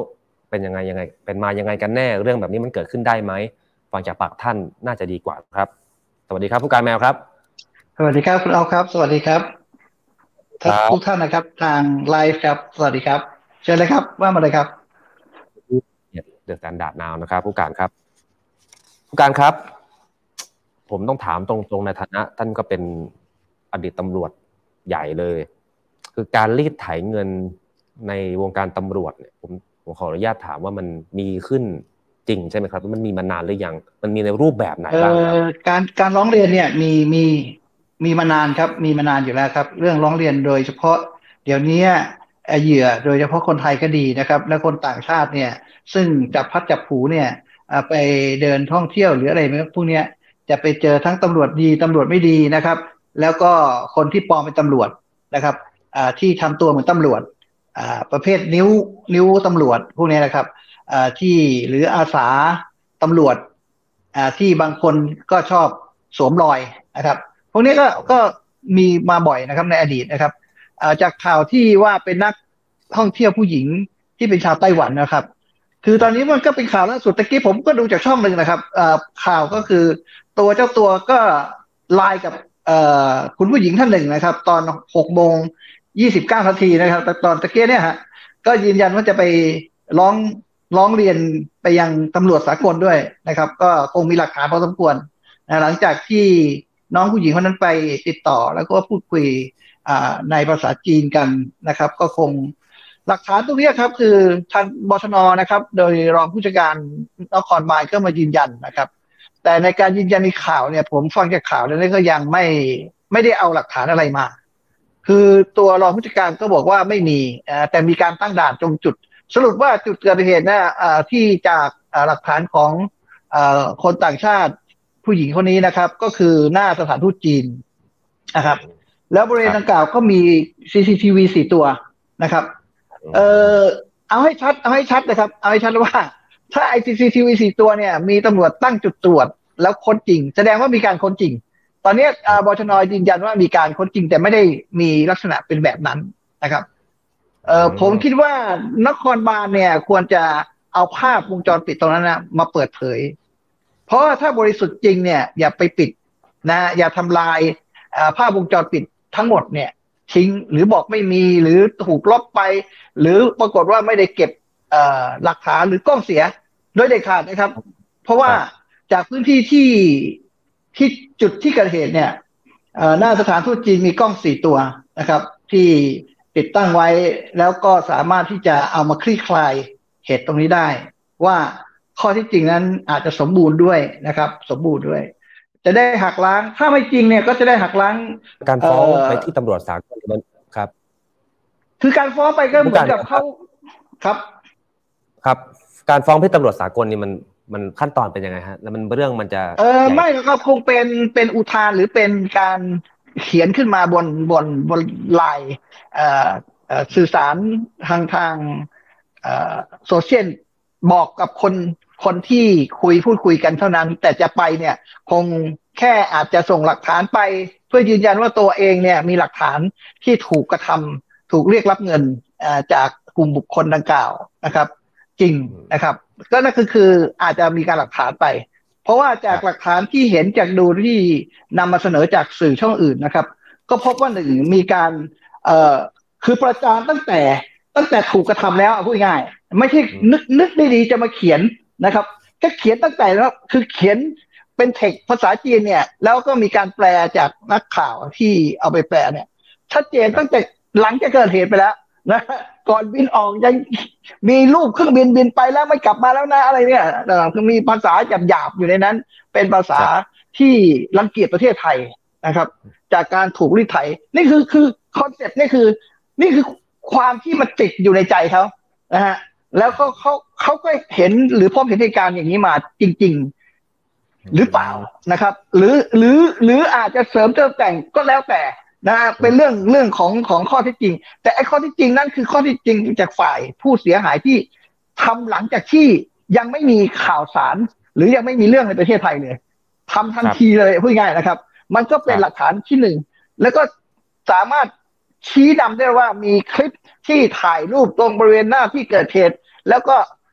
เป็นยังไงยังไงเป็นมายังไงกันแน่เรื่องแบบนี้มันเกิดขึ้นได้ไหมฟังจากปากท่านน่าจะดีกว่าครับสวัสดีครับผู้การแมวครับสวัสดีครับคุณเอาครับสวัสดีครับครับทุกท่านนะครับทางไลฟ์ครับสวัสดีครับเชิญเลยครับว่ามาเลยครับเดอะสแตนดาร์ดนาวนะครับผู้การครับผู้การครับผมต้องถามตรงๆในฐานะท่านก็เป็นอดีตตำรวจใหญ่เลยคือการรีดไถเงินในวงการตำรวจเนี่ยผมผมขออนุญาตถามว่ามันมีขึ้นจริงใช่ไหมครับมันมีมานานหรือยังมันมีในรูปแบบไหนบ้างครับการการร้องเรียนเนี่ยมีมีมีมานานครับมีมานานอยู่แล้วครับเรื่องร้องเรียนโดยเฉพาะเดี๋ยวนี้เหยื่อโดยเฉพาะคนไทยก็ดีนะครับและคนต่างชาติเนี่ยซึ่งจับพัดจับผูเนี่ยไปเดินท่องเที่ยวหรืออะไรพวกนี้จะไปเจอทั้งตำรวจดีตำรวจไม่ดีนะครับแล้วก็คนที่ปลอมเป็นตำรวจนะครับที่ทำตัวเหมือนตำรวจประเภทนิ้วนิ้วตำรวจพวกนี้นะครับที่หรืออาสาตำรวจที่บางคนก็ชอบสวมรอยนะครับพวกนี้ก็ก็มีมาบ่อยนะครับในอดีตนะครับจากข่าวที่ว่าเป็นนักท่องเที่ยวผู้หญิงที่เป็นชาวไต้หวันนะครับคือตอนนี้มันก็เป็นข่าวล่าสุดตะกี้ผมก็ดูจากช่องหนึ่งนะครับข่าวก็คือตัวเจ้าตัวก็ไลน์กับคุณผู้หญิงท่านหนึ่งนะครับตอนหกโมงยี่สิบเก้านาทีนะครับตอนตะกี้เนี่ยฮะก็ยืนยันว่าจะไปร้องร้องเรียนไปยังตำรวจสากลด้วยนะครับก็คงมีหลักฐานพอสมควรนะหลังจากที่น้องผู้หญิงคนนั้นไปติดต่อแล้วก็พูดคุยในภาษาจีนกันนะครับก็คงหลักฐานตรงนี้ครับคือทางบชน.นะครับโดยรองผู้จัดการนครบาลก็มายืนยันนะครับแต่ในการยืนยันในข่าวเนี่ยผมฟังจากข่าวแล้วก็ยังไม่ไม่ได้เอาหลักฐานอะไรมาคือตัวรองผู้จัดการก็บอกว่าไม่มีแต่มีการตั้งด่านตรงจุดสรุปว่าจุดเกิดเหตุนะที่จากหลักฐานของคนต่างชาติผู้หญิงคนนี้นะครับก็คือหน้าสถานทูตจีนนะครับแล้วบริเวณดังกล่าวก็มี ซี ซี ที วี สี่ตัวนะครับเออเอาให้ชัดเอาให้ชัดนะครับเอาให้ชัดว่าถ้าไอ ซี ซี ที วี สี่ตัวเนี่ยมีตำรวจตั้งจุดตรวจแล้วค้นจริงแสดงว่ามีการค้นจริงตอนนี้บชน.ยืนยันว่ามีการค้นจริงแต่ไม่ได้มีลักษณะเป็นแบบนั้นนะครับเออผมคิดว่านครบาลเนี่ยควรจะเอาภาพวงจรปิดตรงนั้นนะมาเปิดเผยเพราะถ้าบริสุทธิ์จริงเนี่ยอย่าไปปิดนะอย่าทำลายภาพวงจรปิดทั้งหมดเนี่ยทิ้งหรือบอกไม่มีหรือถูกลบไปหรือปรากฏว่าไม่ได้เก็บหลักฐานหรือกล้องเสียโดยเด็ดขาดนะครับเพราะว่าจากพื้นที่ที่ที่จุดที่เกิดเหตุเนี่ยหน้าสถานทูตจีนมีกล้องสี่ตัวนะครับที่ติดตั้งไว้แล้วก็สามารถที่จะเอามาคลี่คลายเหตุตรงนี้ได้ว่าข้อที่จริงนั้นอาจจะสมบูรณ์ด้วยนะครับสมบูรณ์ด้วยจะได้หักล้างถ้าไม่จริงเนี่ยก็จะได้หักล้างการฟ้องไปที่ตำรวจศาลครับคือการฟ้องไปก็เหมือนกับเขาครับครับการฟ้องที่ตำรวจสากลนี่มันมันขั้นตอนเป็นยังไงฮะแล้วมันเรื่องมันจะเออไม่ก็คงเป็นเป็นอุทานหรือเป็นการเขียนขึ้นมาบนบนบนไลน์เอ่อเอ่อสื่อสารทางทางเอ่อโซเชียลบอกกับคนคนที่คุยพูดคุยกันเท่านั้นแต่จะไปเนี่ยคงแค่อาจจะส่งหลักฐานไปเพื่อยืนยันว่าตัวเองเนี่ยมีหลักฐานที่ถูกกระทำถูกเรียกรับเงินจากกลุ่มบุคคลดังกล่าวนะครับจริงนะครับก็นั่นคือคืออาจจะมีการหลักฐานไปเพราะว่าจากหลักฐานที่เห็นจากดูที่นำมาเสนอจากสื่อช่องอื่นนะครับก็พบว่าหนึ่งมีการเอ่อคือประจานตั้งแต่ตั้งแต่ถูกกระทำแล้วพูดง่ายไม่ใช่นึกนึกได้ดีจะมาเขียนนะครับก็เขียนตั้งแต่แล้วคือเขียนเป็นเทคภาษาจีนเนี่ยแล้วก็มีการแปลจากนักข่าวที่เอาไปแปลเนี่ยชัดเจนตั้งแต่หลังจากเกิดเหตุไปแล้วนะก่อนบินออกยังมีรูปเครื่องบินบินไปแล้วไม่กลับมาแล้วนะอะไรเนี่ยคือมีภาษาหยาบๆอยู่ในนั้นเป็นภาษาที่รังเกียจประเทศไทยนะครับจากการถูกรีดไถนี่คือคือคอนเซ็ปต์นี่คือนี่คือความที่มันติดอยู่ในใจเขานะฮะแล้วก็เขาเขาก็เห็นหรือพบเห็นเหตุการณ์อย่างนี้มาจริงๆหรือเปล่านะครับหรือหรือหรืออาจจะเสริมเติมแต่งก็แล้วแต่นะเป็นเรื่องเรื่องของของข้อเท็จจริงแต่ไอ้ข้อเท็จจริงนั่นคือข้อเท็จจริงจากฝ่ายผู้เสียหายที่ทำหลังจากที่ยังไม่มีข่าวสารหรือยังไม่มีเรื่องในประเทศไทยเลยทำทันทีเลยพูดง่ายนะครับมันก็เป็นหลักฐานที่หนึ่งแล้วก็สามารถชี้นำได้ว่ามีคลิปที่ถ่ายรูปตรงบริเวณหน้าที่เกิดเหตุแล้วก็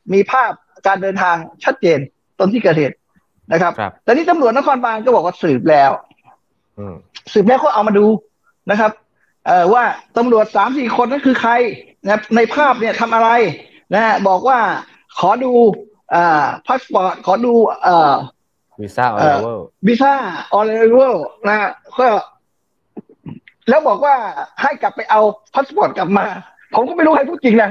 มีภาพการเดินทางชัดเจนตอนที่เกิดเหตุนะครับแต่นี่ตำรวจนครบาลก็บอกว่าสืบแล้วสืบแล้วก็เอามาดูนะครับเอ่อว่าตำรวจ สามสี่ คนนั้นคือใครนะในภาพเนี่ยทำอะไรนะฮะบอกว่าขอดูอ่าพาสปอร์ตขอดูเอ่อวีซ่าออริเวลวีซ่าออริเวลนะก็แล้วบอกว่าให้กลับไปเอาพาสปอร์ตกลับมาผมก็ไม่รู้ใครพูดจริงนะ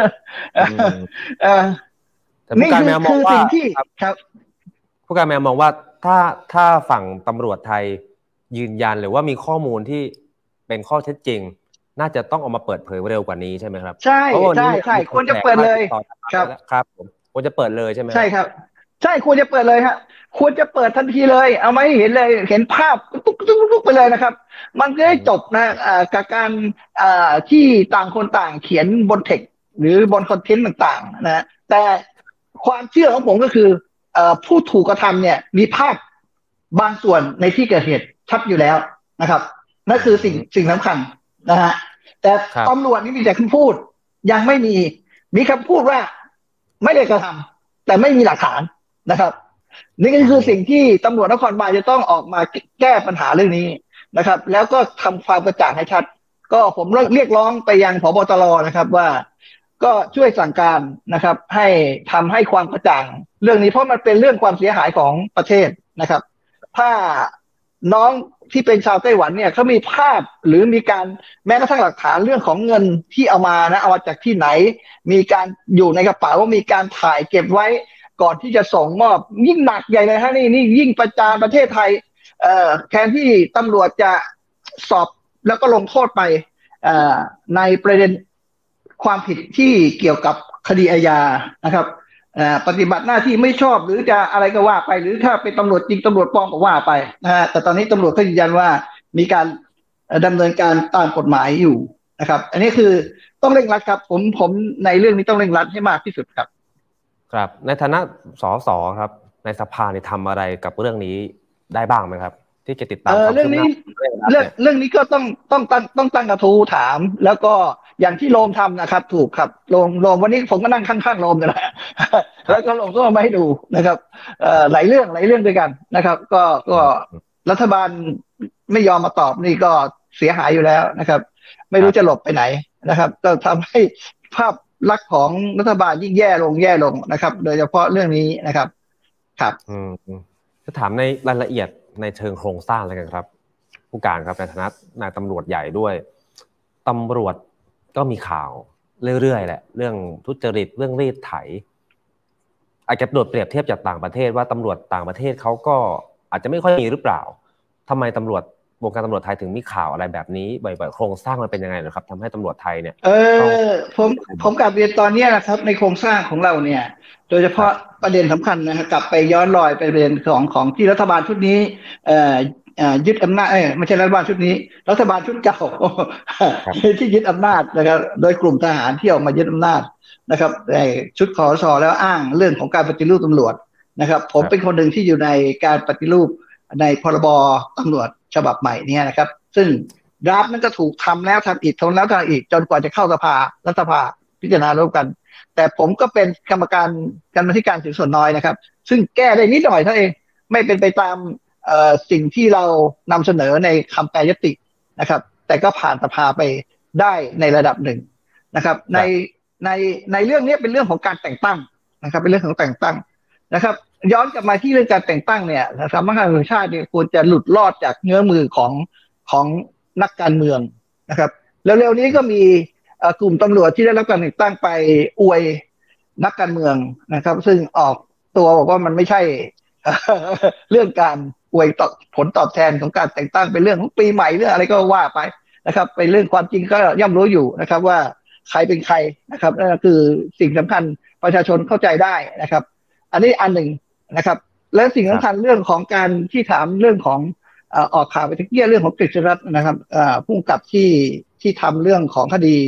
นี่คือคือสิ่งที่ครับผู้การแมวมองว่าถ้าถ้าฝั่งตำรวจไทยยืนยันหรือว่ามีข้อมูลที่เป็นข้อเท็จจริงน่าจะต้องออกมาเปิดเผยเร็วกว่านี้ใช่ไหมครับใช่ใช่ใช่ควรจะเปิดเลยครับครับผมควรจะเปิดเลยใช่ไหมใช่ครับใช่ควรจะเปิดเลยฮะควรจะเปิดทันทีเลยเอามาให้เห็นเลยเห็นภาพตุ๊กตุ๊กตุ๊กไปเลยนะครับมันจะได้จบนะกับการที่ต่างคนต่างเขียนบนเทคหรือบนคอนเทนต์ต่างๆนะแต่ความเชื่อของผมก็คือผู้ถูกกระทำเนี่ยมีภาพบางส่วนในที่เกิดเหตุชัดอยู่แล้วนะครับนั่นคือสิ่งสิ่งสำคัญนะฮะแต่ตำรวจนี่มีแต่คำพูดยังไม่มีมีคำพูดว่าไม่ได้กระทำแต่ไม่มีหลักฐานนะครับนี่ก็คือสิ่งที่ตำรวจนครบาลจะต้องออกมาแก้ปัญหาเรื่องนี้นะครับแล้วก็ทำความกระจ่างให้ชัดก็ผมเรียกร้องไปยังผบ.ตร.นะครับว่าก็ช่วยสั่งการนะครับให้ทำให้ความกระจ่างเรื่องนี้เพราะมันเป็นเรื่องความเสียหายของประเทศนะครับถ้าน้องที่เป็นชาวไต้หวันเนี่ยเขามีภาพหรือมีการแม้กระทั่งหลักฐานเรื่องของเงินที่เอามานะเอามาจากที่ไหนมีการอยู่ในกระเป๋ามีการถ่ายเก็บไว้ก่อนที่จะส่งมอบยิ่งหนักใหญ่เลยฮะนี่นี่ยิ่งประจานประเทศไทยเอ่อแทนที่ตำรวจจะสอบแล้วก็ลงโทษไปเอ่อในประเด็นความผิดที่เกี่ยวกับคดีอาญานะครับปฏิบัติหน้าที่ไม่ชอบหรือจะอะไรก็ว่าไปหรือถ้าเป็นตำรวจจริงตำรวจปลอมก็ว่าไปนะฮะแต่ตอนนี้ตำรวจก็ยืนยันว่ามีการดำเนินการตามกฎหมายอยู่นะครับอันนี้คือต้องเร่งรัดครับผมผมในเรื่องนี้ต้องเร่งรัดให้มากที่สุดครับครับในฐานะสสครับในสภาเนี่ยทำอะไรกับเรื่องนี้ได้บ้างไหมครับที่จะติดตามเรื่องนี้เรื่องเรื่องนี้ก็ต้องต้องตั้งต้องตั้งกระทู้ถามแล้วก็อย่างที่โรมทำนะครับถูกครับโรมโรมวันนี้ผมก็นั่งข้างๆโรมนี่แหละแล้วก็โรมก็มาให้ดูนะครับหลายเรื่องหลายเรื่องด้วยกันนะครับก็ก็รัฐบาลไม่ยอมมาตอบนี่ก็เสียหายอยู่แล้วนะครับไม่รู้จะหลบไปไหนนะครับก็ทำให้ภาพลักษณ์ของรัฐบาลยิ่งแย่ลงแย่ลงนะครับโดยเฉพาะเรื่องนี้นะครับครับอืมจะถามในรายละเอียดในเชิงโครงสร้างอะไรกันครับผู้การครับในฐานะนายตำรวจใหญ่ด้วยตำรวจก็มีข่าวเรื่อยๆแหละเรื่องทุจริตเรื่องรีดไถอาจจะตรวจเปรียบเทียบจากต่างประเทศว่าตำรวจต่างประเทศเขาก็อาจจะไม่ค่อยมีหรือเปล่าทำไมตำรวจวงการตำรวจไทยถึงมีข่าวอะไรแบบนี้บ่อยๆโครงสร้างมันเป็นยังไงเหรอครับทำให้ตำรวจไทยเนี่ยเออผมผมกลับเรียนตอนนี้นะครับในโครงสร้างของเราเนี่ยโดยเฉพาะประเด็นสำคัญนะครับกลับไปย้อนรอยไปประเด็นของของที่รัฐบาลชุดนี้เอ่อยึดอำนาจเอ้ยไม่ใช่รัฐบาลชุดนี้รัฐบาลชุดเก่าที่ยึดอำนาจนะครับโดยกลุ่มทหารที่ออกมายึดอำนาจนะครับในชุดคอสชแล้วอ้างเรื่องของการปฏิรูปตำรวจนะครับผมเป็นคนหนึ่งที่อยู่ในการปฏิรูปในพรบตำรวจฉบับใหม่นี้นะครับซึ่งดราฟนั้นก็ถูกทำแล้วทำอีกทำแล้วทำอีกจนกว่าจะเข้าสภารัฐสภาพิจารณาร่วมกันแต่ผมก็เป็นกรรมการกรรมาธิการเสียงส่วนน้อยนะครับซึ่งแก้ได้นิดหน่อยเท่านั้นเองไม่เป็นไปตามสิ่งที่เรานำเสนอในคำแปรยตินะครับแต่ก็ผ่านสภาไปได้ในระดับหนึ่งนะครับในในในเรื่องนี้เป็นเรื่องของการแต่งตั้งนะครับเป็นเรื่องของแต่งตั้งนะครับย้อนกลับมาที่เรื่องการแต่งตั้งเนี่ยสำนักงานตำรวจแห่งชาติเนี่ยควรจะหลุดรอดจากเงื้อมือของของนักการเมืองนะครับเร็วๆนี้ก็มีกลุ่มตำรวจที่ได้รับการแต่งตั้งไปอวยนักการเมืองนะครับซึ่งออกตัวบอกว่ามันไม่ใช่เรื่องการอวยผลตอบแทนของการแต่งตั้งเป็นเรื่องของปีใหม่เรื่องอะไรก็ว่าไปนะครับเป็นเรื่องความจริงก็ย่อมรู้อยู่นะครับว่าใครเป็นใครนะครับนั่นก็คือสิ่งสำคัญประชาชนเข้าใจได้นะครับอันนี้อันหนึ่งนะครับและสิ่งสำคัญเรื่องของการที่ถามเรื่องของออกข่าวไปตะเกียเรื่องของกฤษรัตน์นะครับผู้กำกับที่ที่ทำเรื่องของคดี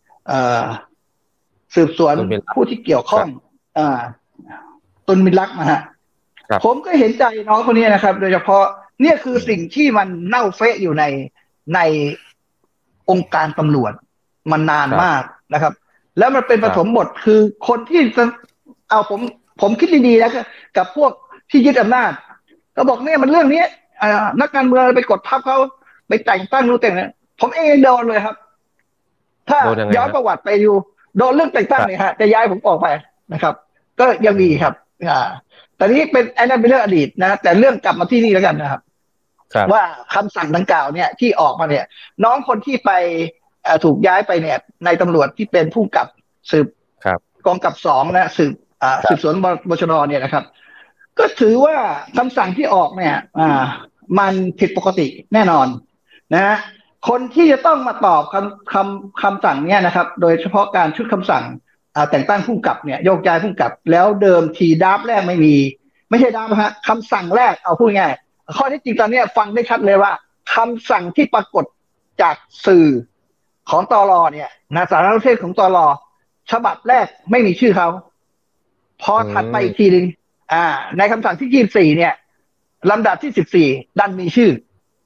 สืบสวนผู้ที่เกี่ยวข้องตุลมินลักษณ์นะฮะผมก็เห็นใจน้องคนนี้นะครับโดยเฉพาะเนี่ยคือสิ่งที่มันเน่าเฟะอยู่ในในองค์การตำรวจมันนานมากนะครับแล้วมันเป็นปฐมบทคือคนที่เอาผมผมคิดดีๆแล้วกับพวกที่ยึดอำนาจเขาบอกเนี่ยมันเรื่องนี้นักการเมืองไปกดทับเขาไปแต่งตั้งรู้แต่งนะผมเองโดนเลยครับถ้าย้อนประวัติไปอยู่โดนเรื่องแต่งตั้งเนี่ยฮะจะย้ายผมออกไปนะครับก็ยังมีครับอ่าแต่นี้เป็นไอ้นั่นเป็นเรื่องอดีตนะแต่เรื่องกลับมาที่นี่แล้วกันนะครับว่าคำสั่งดังกล่าวเนี่ยที่ออกมาเนี่ยน้องคนที่ไปถูกย้ายไปเนี่ยในตำรวจที่เป็นผู้กับสืบกองกับสองนะสืบสืบสวนบชนเนี่ยนะครับก็ถือว่าคำสั่งที่ออกเนี่ยอ่ามันผิดปกติแน่นอนนะฮะคนที่จะต้องมาตอบคำคำคำสั่งเนี่ยนะครับโดยเฉพาะการชุดคำสั่งแต่งตั้งผู้กำกับเนี่ยโยกย้ายผู้กำกับแล้วเดิมทีดับแรกไม่มีไม่ใช่ดับฮะคำสั่งแรกเอาพูดง่ายข้อที่จริงตอนนี้ฟังได้ชัดเลยว่าคำสั่งที่ปรากฏจากสื่อของตล.เนี่ยนะสารนิเทศของตล.ฉบับแรกไม่มีชื่อเขาพอถัดไปอีกทีนึงอ่าในคำสั่งที่ยี่สิบสี่เนี่ยลำดับที่สิบสี่ดันมีชื่อ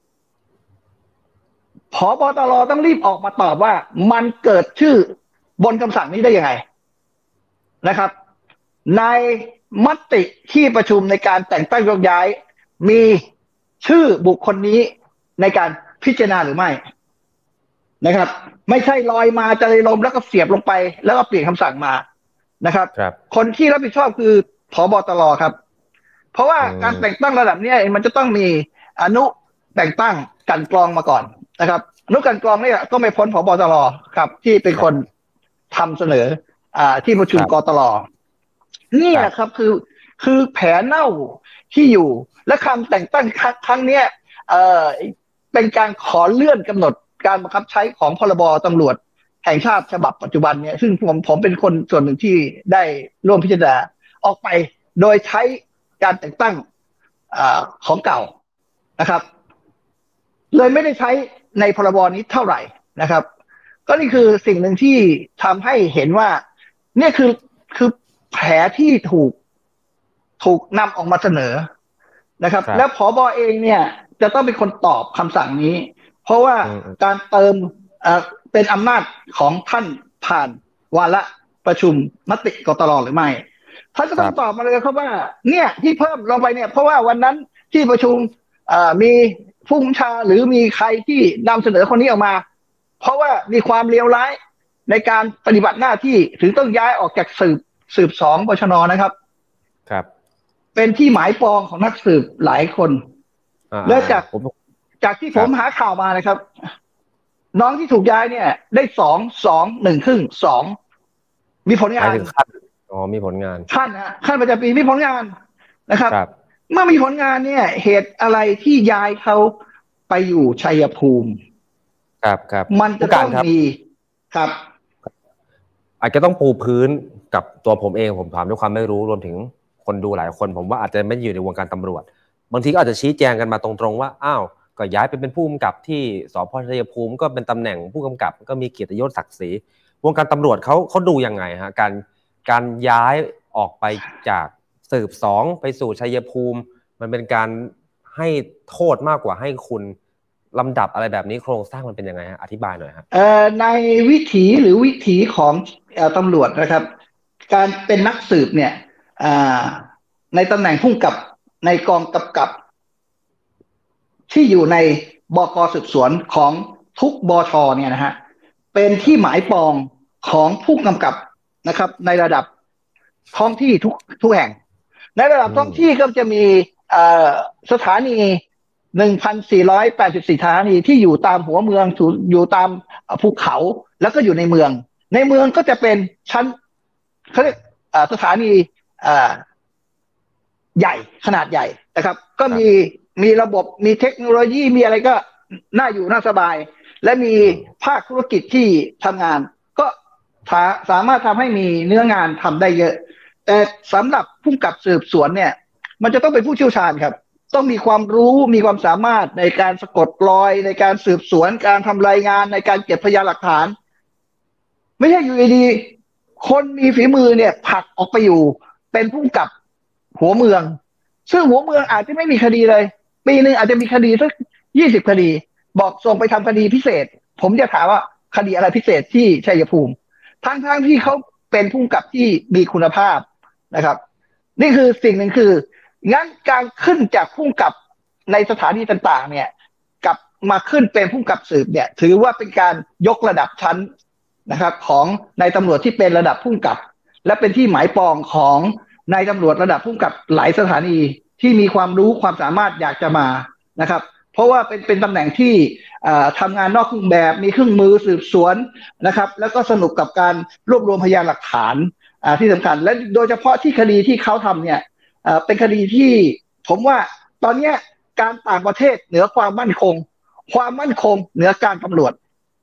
ผบ.ตร.ต้องรีบออกมาตอบว่ามันเกิดชื่อบนคำสั่งนี้ได้ยังไงนะครับในมติที่ประชุมในการแต่งตั้งโยกย้ายมีชื่อบุคคลนี้ในการพิจารณาหรือไม่นะครับไม่ใช่ลอยมาจะเลยลมแล้วก็เสียบลงไปแล้วก็เปลี่ยนคำสั่งมานะครับคนที่รับผิดชอบคือผบ.ตร.ครับเพราะว่าการแต่งตั้งระดับนี้มันจะต้องมีอนุแต่งตั้งกันกรองมาก่อนนะครับอนุกันกรองนี่ก็ไม่พ้นผบ.ตร.ครับที่เป็นคนทำเสนออ่าที่ประชุมกตร.นี่แหละครับคือคือแผลเน่าที่อยู่และคำแต่งตั้งครั้งนี้เอ่อเป็นการขอเลื่อนกำหนดการบังคับใช้ของพรบตำรวจแห่งชาติฉบับปัจจุบันเนี่ยซึ่งผมผมเป็นคนส่วนหนึ่งที่ได้ร่วมพิจารณาออกไปโดยใช้การแต่งตั้งอ่าของเก่านะครับเลยไม่ได้ใช้ในพรบนี้เท่าไหร่นะครับก็นี่คือสิ่งหนึ่งที่ทำให้เห็นว่าเนี่ยคือคือแผลที่ถูกถูกนำออกมาเสนอนะครับแล้วผบ.เองเนี่ยจะต้องเป็นคนตอบคำสั่งนี้เพราะว่าการเติมเอ่อเป็นอำนาจของท่านผ่านวาระประชุมมติกตร.หรือไม่ท่านก็ต้องตอบมาเลยครับว่าเนี่ยที่เพิ่มลงไปเนี่ยเพราะว่าวันนั้นที่ประชุมมีผู้บัญชาหรือมีใครที่นำเสนอคนนี้ออกมาเพราะว่ามีความเลวร้ายในการปฏิบัติหน้าที่ถึงต้องย้ายออกจากสืบสืบสองบชน.นะครับครับเป็นที่หมายปองของนักสืบหลายคนและจากจากที่ผมหาข่าวมานะครับน้องที่ถูกย้ายเนี่ยได้สองสองหนึ่งครึ่งสองมีผลงานอ๋อมีผลงานขั้นฮะขั้นประจำปีมีผลงานนะครับเมื่อมีผลงานเนี่ยเหตุอะไรที่ย้ายเขาไปอยู่ชัยภูมิครับครับมันจะต้องมีครับอาจจะต้องปูพื้นกับตัวผมเองผมถามด้วยความไม่รู้รวมถึงคนดูหลายคนผมว่าอาจจะไม่อยู่ในวงการตำรวจบางทีก็อาจจะชี้แจงกันมาตรงๆว่าอ้าวก็ย้ายไปเป็นผู้กำกับที่สภ.ชัยภูมิก็เป็นตำแหน่งผู้กำกับก็มีเกียรติยศศักดิ์ศรีวงการตำรวจเขาเขาดูยังไงฮะการการย้ายออกไปจากสืบสองไปสู่ชัยภูมิมันเป็นการให้โทษมากกว่าให้คุณลำดับอะไรแบบนี้โครงสร้างมันเป็นยังไงฮะอธิบายหน่อยครับเอ่อในวิถีหรือวิถีของเอ่อตำรวจนะครับการเป็นนักสืบเนี่ยอ่าในตำแหน่งผู้กำกับในกองกำกับที่อยู่ในบก.สืบสวนของทุกบช.เนี่ยนะฮะเป็นที่หมายปองของผู้กำกับนะครับในระดับท้องที่ทุกทุกแห่งในระดับท้องที่ก็จะมีสถานี หนึ่งพันสี่ร้อยแปดสิบสี่ สถานีที่อยู่ตามหัวเมืองอยู่ตามภูเขาแล้วก็อยู่ในเมืองในเมืองก็จะเป็นชั้นเขาเรียกสถานีใหญ่ขนาดใหญ่นะครับก็มีมีระบบมีเทคโนโลยีมีอะไรก็น่าอยู่น่าสบายและมีภาคธุรกิจที่ทำงานก็สามารถทำให้มีเนื้องานทำได้เยอะแต่สำหรับผู้กำกับสืบสวนเนี่ยมันจะต้องเป็นผู้เชี่ยวชาญครับต้องมีความรู้มีความสามารถในการสะกดรอยในการสืบสวนการทำรายงานในการเก็บพยานหลักฐานไม่ใช่อยู่ดีๆคนมีฝีมือเนี่ยผลักออกไปอยู่เป็นผู้กำกับหัวเมืองซึ่งหัวเมืองอาจจะไม่มีคดีเลยปีนึงอาจจะมีคดีสักยี่สิบคดีบอกส่งไปทำคดีพิเศษผมจะถามว่าคดีอะไรพิเศษที่ชัยภูมิทั้งๆที่เขาเป็นผู้กำกับที่มีคุณภาพนะครับนี่คือสิ่งหนึ่งคืองั้นการขึ้นจากผู้กำกับในสถานีต่างๆเนี่ยกลับมาขึ้นเป็นผู้กำกับสืบเนี่ยถือว่าเป็นการยกระดับชั้นนะครับของนายตำรวจที่เป็นระดับผู้กำกับและเป็นที่หมายปองของนายตำรวจระดับผู้กำกับหลายสถานีที่มีความรู้ความสามารถอยากจะมานะครับเพราะว่าเป็นเป็นตำแหน่งที่ทำงานนอกเครื่องแบบมีเครื่องมือสืบสวนนะครับแล้วก็สนุกกับการรวบรวมพยานหลักฐานที่สำคัญและโดยเฉพาะที่คดีที่เขาทำเนี่ยเป็นคดีที่ผมว่าตอนนี้การต่างประเทศเหนือความมั่นคงความมั่นคงเหนือการตำรวจ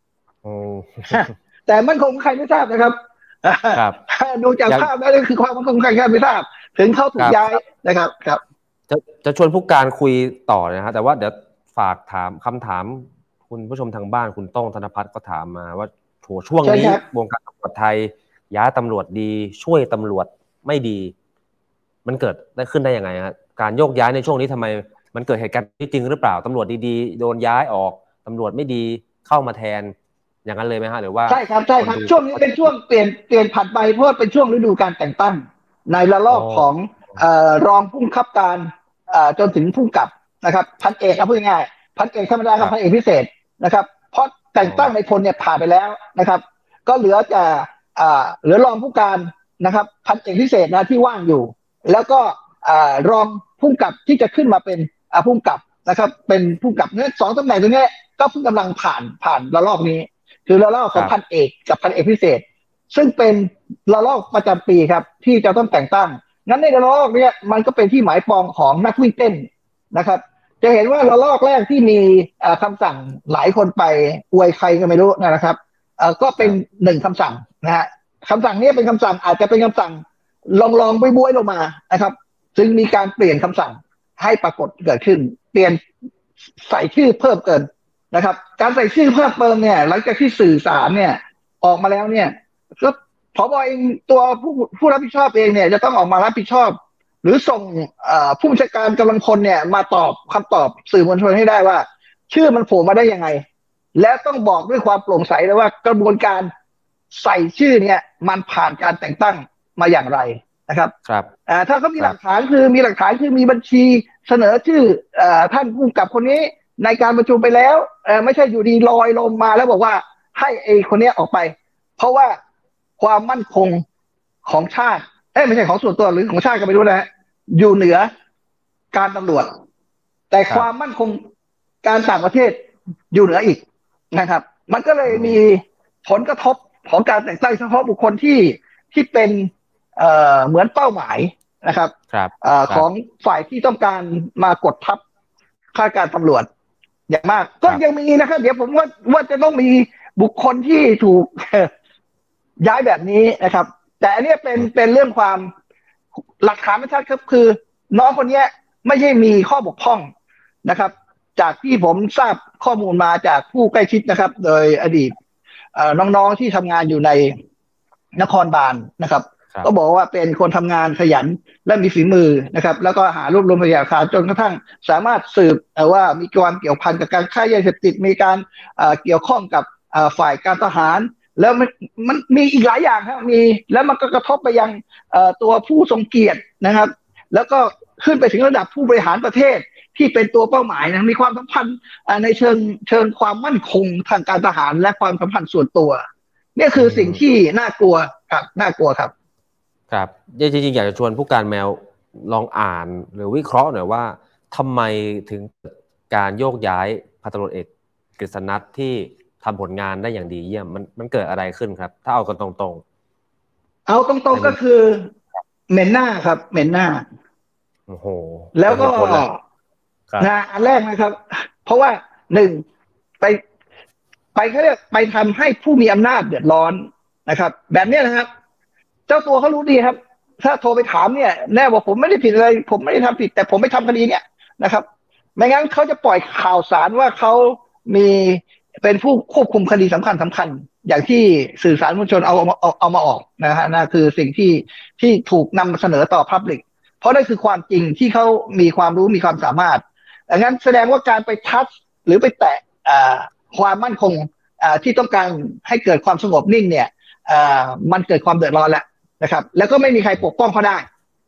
แต่มั่นคงใครไม่ทราบนะครับดูจากภาพแล้วคือความมั่นคงใครไม่ทราบถึงเขาถูกย้ายนะครับครับจะจะชวนผู้การคุยต่อนะฮะแต่ว่าเดี๋ยวฝากถามคำถามคุณผู้ชมทางบ้านคุณต้องธนภัทรก็ถามมาว่าโถช่วงนี้วงการตำรวจไทยย้ายตำรวจดีช่วยตำรวจไม่ดีมันเกิดได้ขึ้นได้ยังไงฮะการโยกย้ายในช่วงนี้ทำไมมันเกิดเหตุการณ์ที่จริงหรือเปล่าตำรวจดีๆโดนย้ายออกตำรวจไม่ดีเข้ามาแทนอย่างนั้นเลยไหมฮะหรือว่าใช่ครับใช่ครับช่วงนี้เป็นช่วงเปลี่ยนเปลี่ยนผันไปเพราะเป็นช่วงฤดูการแต่งตั้งในระลอกของเอ่อรองผู้บังคับการเอ่อจนถึงผู้กำกับนะครับพันเอกเอาพูดง่ายๆพันเอกธรรมดากับพันเอกพิเศษนะครับเพราะแต่งตั้งในพลเนี่ยผ่านไปแล้วนะครับก็เหลือแต่อ่าเหลือรองผู้การนะครับพันเอกพิเศษนะที่ว่างอยู่แล้วก็อ่ารองผู้กำกับที่จะขึ้นมาเป็นอ่าผู้กำกับนะครับเป็นผู้กำกับเนี่ยสองตำแหน่งตรงนี้ก็เพิ่งกำลังผ่านผ่านระลอกนี้คือระลอกของพันเอกกับพันเอกพิเศษซึ่งเป็นระลอกประจำปีครับที่จะต้องแต่งตั้งงั้นในระลอกนี้มันก็เป็นที่หมายปองของนักวิ่งเต้นนะครับจะเห็นว่าระลอกแรกที่มีคำสั่งหลายคนไปอวยใครก็ไม่รู้นะครับก็เป็นหนึ่งคำสั่งนะฮะคำสั่งนี้เป็นคำสั่งอาจจะเป็นคำสั่งลองลองบ้วยๆลงมานะครับจึงมีการเปลี่ยนคำสั่งให้ปรากฏเกิดขึ้นเปลี่ยนใส่ชื่อเพิ่มเกินนะครับการใส่ชื่อเพิ่มเติมเนี่ยหลังจากที่สื่อสารเนี่ยออกมาแล้วเนี่ยก็ผบ.เองตัวผู้ผู้รับผิดชอบเองเนี่ยจะต้องออกมารับผิดชอบหรือส่งผู้บัญชาการกำลังพลเนี่ยมาตอบคำตอบสื่อมวลชนให้ได้ว่าชื่อมันโผล่มาได้ยังไงและต้องบอกด้วยความโปร่งใสเลยว่ากระบวนการใส่ชื่อเนี่ยมันผ่านการแต่งตั้งมาอย่างไรนะครับครับถ้าเขามีหลักฐานคือมีหลักฐานคือมีบัญชีเสนอชื่อท่านผู้กำกับคนนี้ในการประชุมไปแล้วไม่ใช่อยู่ดีลอยลมมาแล้วบอกว่าให้ไอ้คนนี้ออกไปเพราะว่าความมั่นคงของชาติเอ้ยไม่ใช่ของส่วนตัวหรือของชาติก็ไม่รู้นะฮะอยู่เหนือการตำรวจแต่ความมั่นคงการต่างประเทศอยู่เหนืออีกนะครับมันก็เลยมีผลกระทบของการแต่งตั้งเฉพาะบุคคลที่ที่เป็นเอ่อเหมือนเป้าหมายนะครับเอ่อของฝ่ายที่ต้องการมากดทับข้าราชการตำรวจอย่างมากก็ยังมีนะครับเดี๋ยวผมว่าว่าจะต้องมีบุคคลที่ถูกย้ายแบบนี้นะครับแต่อันนี้เป็นเป็นเรื่องความหลักฐานไม่ชัดครับคือน้องคนนี้ไม่ใช่มีข้อบกพร่องนะครับจากที่ผมทราบข้อมูลมาจากผู้ใกล้ชิดนะครับโดยอดีตน้องๆที่ทำงานอยู่ในนครบาลนะครับก็บอกว่าเป็นคนทำงานขยันและมีฝีมือนะครับแล้วก็หารวบรวมพยานหลักฐานจนกระทั่งสามารถสืบว่ามีความเกี่ยวพันกับการค้ายาเสพติดมีการเกี่ยวข้องกับฝ่ายการทหารแล้วมันมันมีอีกหลายอย่างครับมีแล้วมันก็กระทบไปยังตัวผู้ทรงเกียรตินะครับแล้วก็ขึ้นไปถึงระดับผู้บริหารประเทศที่เป็นตัวเป้าหมายนะมีความสัมพันธ์ในเชิงเชิงความมั่นคงทางการทหารและความสัมพันธ์ส่วนตัวนี่คือสิ่งที่น่ากลัวครับน่ากลัวครับครับจริงๆอยากจะชวนผู้การแมวลองอ่านหรือวิเคราะห์หน่อยว่าทำไมถึงการโยกย้ายพันตำรวจเอกกฤษณัฐที่ทำผลงานได้อย่างดีเยี่ยมมันมันเกิดอะไรขึ้นครับถ้าเอากันตรงๆเอาตรงๆก็คือเหม็นหน้าครับเหม็นหน้าโอ้โหแล้วก็นะอันแรกนะครับ เพราะว่าหนึ่งไปไปเขาเรียกไปทำให้ผู้มีอำนาจเดือดร้อนนะครับแบบนี้นะครับเจ้าตัวเขารู้ดีครับถ้าโทรไปถามเนี่ยแน่ว่าผมไม่ได้ผิดอะไรผมไม่ได้ทำผิดแต่ผมไม่ทำคดีเนี่ยนะครับไม่งั้นเขาจะปล่อยข่าวสารว่าเขามีเป็นผู้ควบคุมคดีสำคัญสำคัญอย่างที่สื่อสารมวลชนเอาเอาเอามาออกนะฮะนั่นคือสิ่งที่ที่ถูกนำเสนอต่อ Public เพราะนั่นคือความจริงที่เขามีความรู้มีความสามารถดังนั้นแสดงว่าการไปทัชหรือไปแตะความมั่นคงที่ต้องการให้เกิดความสงบนิ่งเนี่ยมันเกิดความเดือดร้อนแล้วนะครับแล้วก็ไม่มีใครปกป้องเขาได้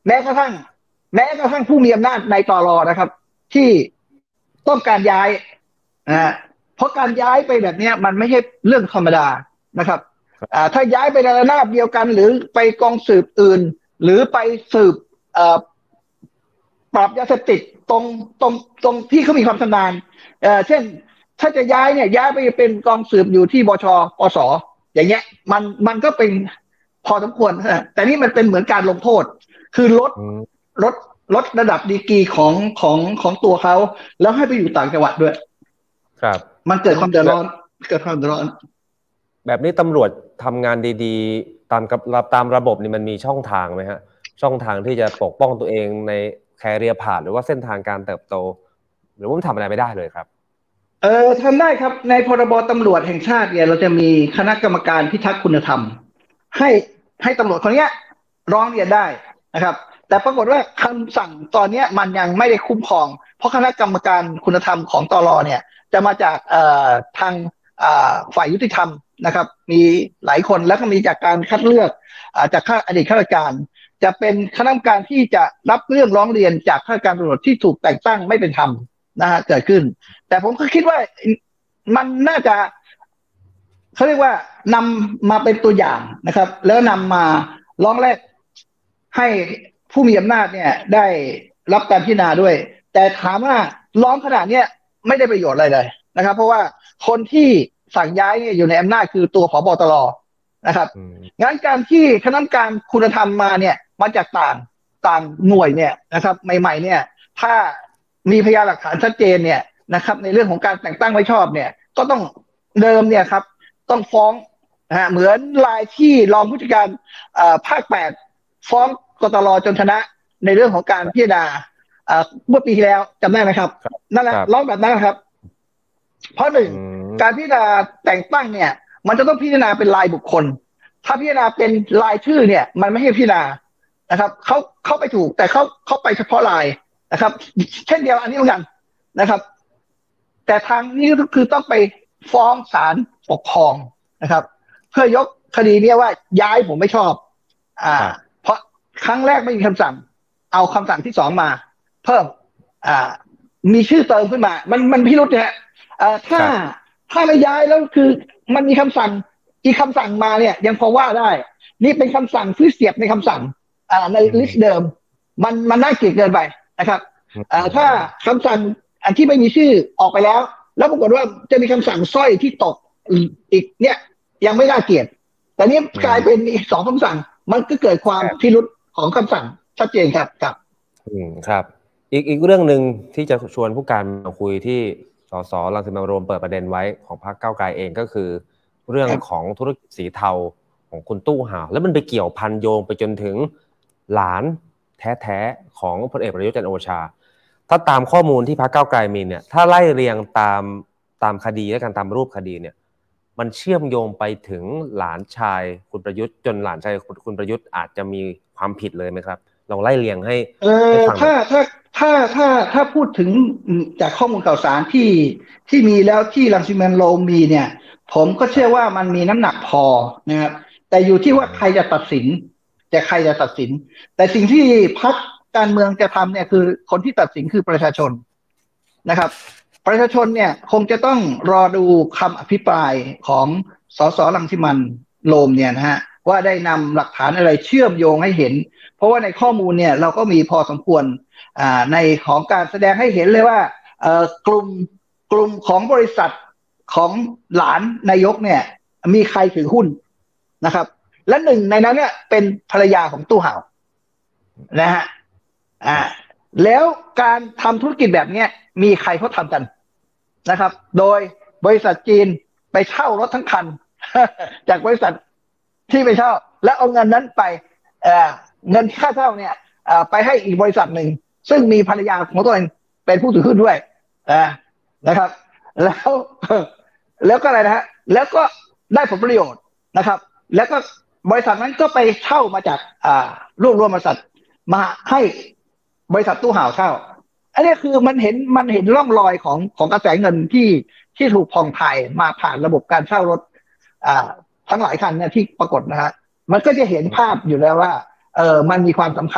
แม้กระทั่งแม้กระทั่งผู้มีอำนาจในตรนะครับที่ต้องการย้ายอ่าเพราะการย้ายไปแบบนี้มันไม่ใช่เรื่องธรรมดานะครับอ่าถ้าย้ายไปในระนาบเดียวกันหรือไปกองสืบอื่นหรือไปสืบเอ่อปราบยาเสพติดตรงตรงตรงที่เขามีความชำนาญเอ่อเช่นถ้าจะย้ายเนี่ยย้ายไปเป็นกองสืบอยู่ที่บช.ปส.อย่างเงี้ยมันมันก็เป็นพอสมควรนะแต่นี่มันเป็นเหมือนการลงโทษคือลดลดลดระดับดีกรีของของของตัวเขาแล้วให้ไปอยู่ต่างจังหวัดด้วยครับมันเกิดความเดือดร้อนเกิดความเดือดร้อนแบบนี้ตำรวจทำงานดีๆตามกับตามระบบนี่มันมีช่องทางไหมฮะช่องทางที่จะปกป้องตัวเองในแคเรียร์พาธหรือว่าเส้นทางการเติบโตหรือว่ามันทำอะไรไม่ได้เลยครับเออทำได้ครับในพรบตำรวจแห่งชาติเนี่ยเราจะมีคณะกรรมการพิทักษ์คุณธรรมให้ให้ตำรวจคนนี้ร้องเรียนได้นะครับแต่ปรากฏว่าคำสั่งตอนนี้มันยังไม่ได้คุ้มครองเพราะคณะกรรมการคุณธรรมของตรเนี่ยจะมาจากเอ่อทางอ่าฝ่ายยุติธรรมนะครับมีหลายคนแล้วก็มีจากการคัดเลือกอ่าจากข้าอดีตข้าราชการจะเป็นคณะกรรมการที่จะรับเรื่องร้องเรียนจากข้าราชการตำรวจที่ถูกแต่งตั้งไม่เป็นธรรมนะฮะเกิดขึ้นแต่ผมก็คิดว่ามันน่าจะเขาเรียกว่านำมาเป็นตัวอย่างนะครับแล้วนำมาร้องแรกให้ผู้มีอำนาจเนี่ยได้รับการพิจารณาด้วยแต่ถามว่าร้องขนาดนี้ไม่ได้ประโยชน์อะไรเลยนะครับเพราะว่าคนที่สั่งย้ายเนี่ยอยู่ในอำนาจคือตัวผบ.ตร.นะครับงั้นการที่คณะกรรมการคุณธรรมมาเนี่ยมาจากต่างต่างหน่วยเนี่ยนะครับใหม่ๆเนี่ยถ้ามีพยานหลักฐานชัดเจนเนี่ยนะครับในเรื่องของการแต่งตั้งไม่ชอบเนี่ยก็ต้องเดิมเนี่ยครับต้องฟ้องนะฮะเหมือนรายที่รองผู้จัดการภาคแปดฟ้องกตร.จนชนะในเรื่องของการพิจารณาเมื่อปีที่แล้วจำได้ไหมครับนั่นแหละร้องแบบนั้นครับเพราะหนึ่งการพิจารณาแต่งตั้งเนี่ยมันจะต้องพิจารณาเป็นรายบุคคลถ้าพิจารณาเป็นรายชื่อเนี่ยมันไม่ใช่พิจารณานะครับเขาเขาไปถูกแต่เขาเขาไปเฉพาะรายนะครับเช่นเดียวอันนี้เหมือนกันนะครับแต่ทางนี้ก็คือต้องไปฟ้องศาลปกครองนะครับเพื่อยกคดีนี้ว่าย้ายผมไม่ชอบอ่าเพราะครั้งแรกไม่มีคำสั่งเอาคำสั่งที่สองมาเพิ่มอ่ามีชื่อเติมขึ้นมามันมันพิรุธเนี่ยอ่าถ้าถ้าไม่ย้ายแล้วคือมันมีคำสั่งอีกคำสั่งมาเนี่ยยังพอว่าได้นี่เป็นคำสั่งซื้อเสียบในคำสั่งอ่าในลิสต์เดิมมันมันน่าเกลียดเกินไปนะครับอ่าถ้าคำสั่งอันที่ไม่มีชื่อออกไปแล้วแล้วปรากฏว่าจะมีคำสั่งสร้อยที่ตกอีกเนี่ยยังไม่น่าเกลียดแต่นี้กลายเป็นมีสองคำสั่งมันก็เกิดความพิรุธของคำสั่งชัดเจนครับครับอืมครับอีกอีกเรื่องนึงที่จะชวนผู้การมาคุยที่สสรังสิมันต์โรมเปิดประเด็นไว้ของพรรคก้าวไกลเองก็คือเรื่องของธุรกิจสีเทาของคุณตู้ห่าวแล้วมันไปเกี่ยวพันโยงไปจนถึงหลานแท้ๆของพลเอกประยุทธ์จันทร์โอชาถ้าตามข้อมูลที่พรรคก้าวไกลมีเนี่ยถ้าไล่เรียงตามตามคดีและการตามรูปคดีเนี่ยมันเชื่อมโยงไปถึงหลานชายคุณประยุทธ์จนหลานชายคุณประยุทธ์อาจจะมีความผิดเลยไหมครับลองไล่เรียงให้เออถ้าถ้าถ้าถ้าถ้าพูดถึงจากข้อมูลข่าวสารที่ที่มีแล้วที่รังสิมันต์โรมมีเนี่ยผมก็เชื่อว่ามันมีน้ำหนักพอนะครับแต่อยู่ที่ว่าใครจะตัดสินจะใครจะตัดสินแต่สิ่งที่พรรคการเมืองจะทำเนี่ยคือคนที่ตัดสินคือประชาชนนะครับประชาชนเนี่ยคงจะต้องรอดูคำอภิปรายของสสรังสิมันต์โรมเนี่ยนะฮะว่าได้นำหลักฐานอะไรเชื่อมโยงให้เห็นเพราะว่าในข้อมูลเนี่ยเราก็มีพอสมควรในของการแสดงให้เห็นเลยว่ากลุ่มกลุ่มของบริษัทของหลานนายกเนี่ยมีใครถือหุ้นนะครับและหนึ่งในนั้นเนี่ยเป็นภรรยาของตู้ห่าวนะฮะอ่าแล้วการทำธุรกิจแบบนี้มีใครเขาทำกันนะครับโดยบริษัทจีนไปเช่ารถทั้งคัน จากบริษัทที่ไปเช่าแล้วเอาเงินนั้นไปเอ่อเงินค่าเช่าเนี่ยไปให้อีกบริษัทหนึ่งซึ่งมีภรรยาของตัวเองเป็นผู้ถือหุ้นด้วยนะครับแล้วแล้วก็อะไรนะฮะแล้วก็ได้ผลประโยชน์นะครับแล้วก็บริษัทนั้นก็ไปเช่ามาจากอ่ารวบรวมบริษัทมาให้บริษัทตู้ห่าวเช่าอันนี้คือมันเห็นมันเห็นร่องรอยของของกระแสเงินที่ที่ถูกพองถ่ายมาผ่านระบบการเช่ารถอ่าทั้งหลายคันเนี่ยที่ปรากฏนะฮะมันก็จะเห็นภาพอยู่แล้วว่าเออมันมีความสำคัญ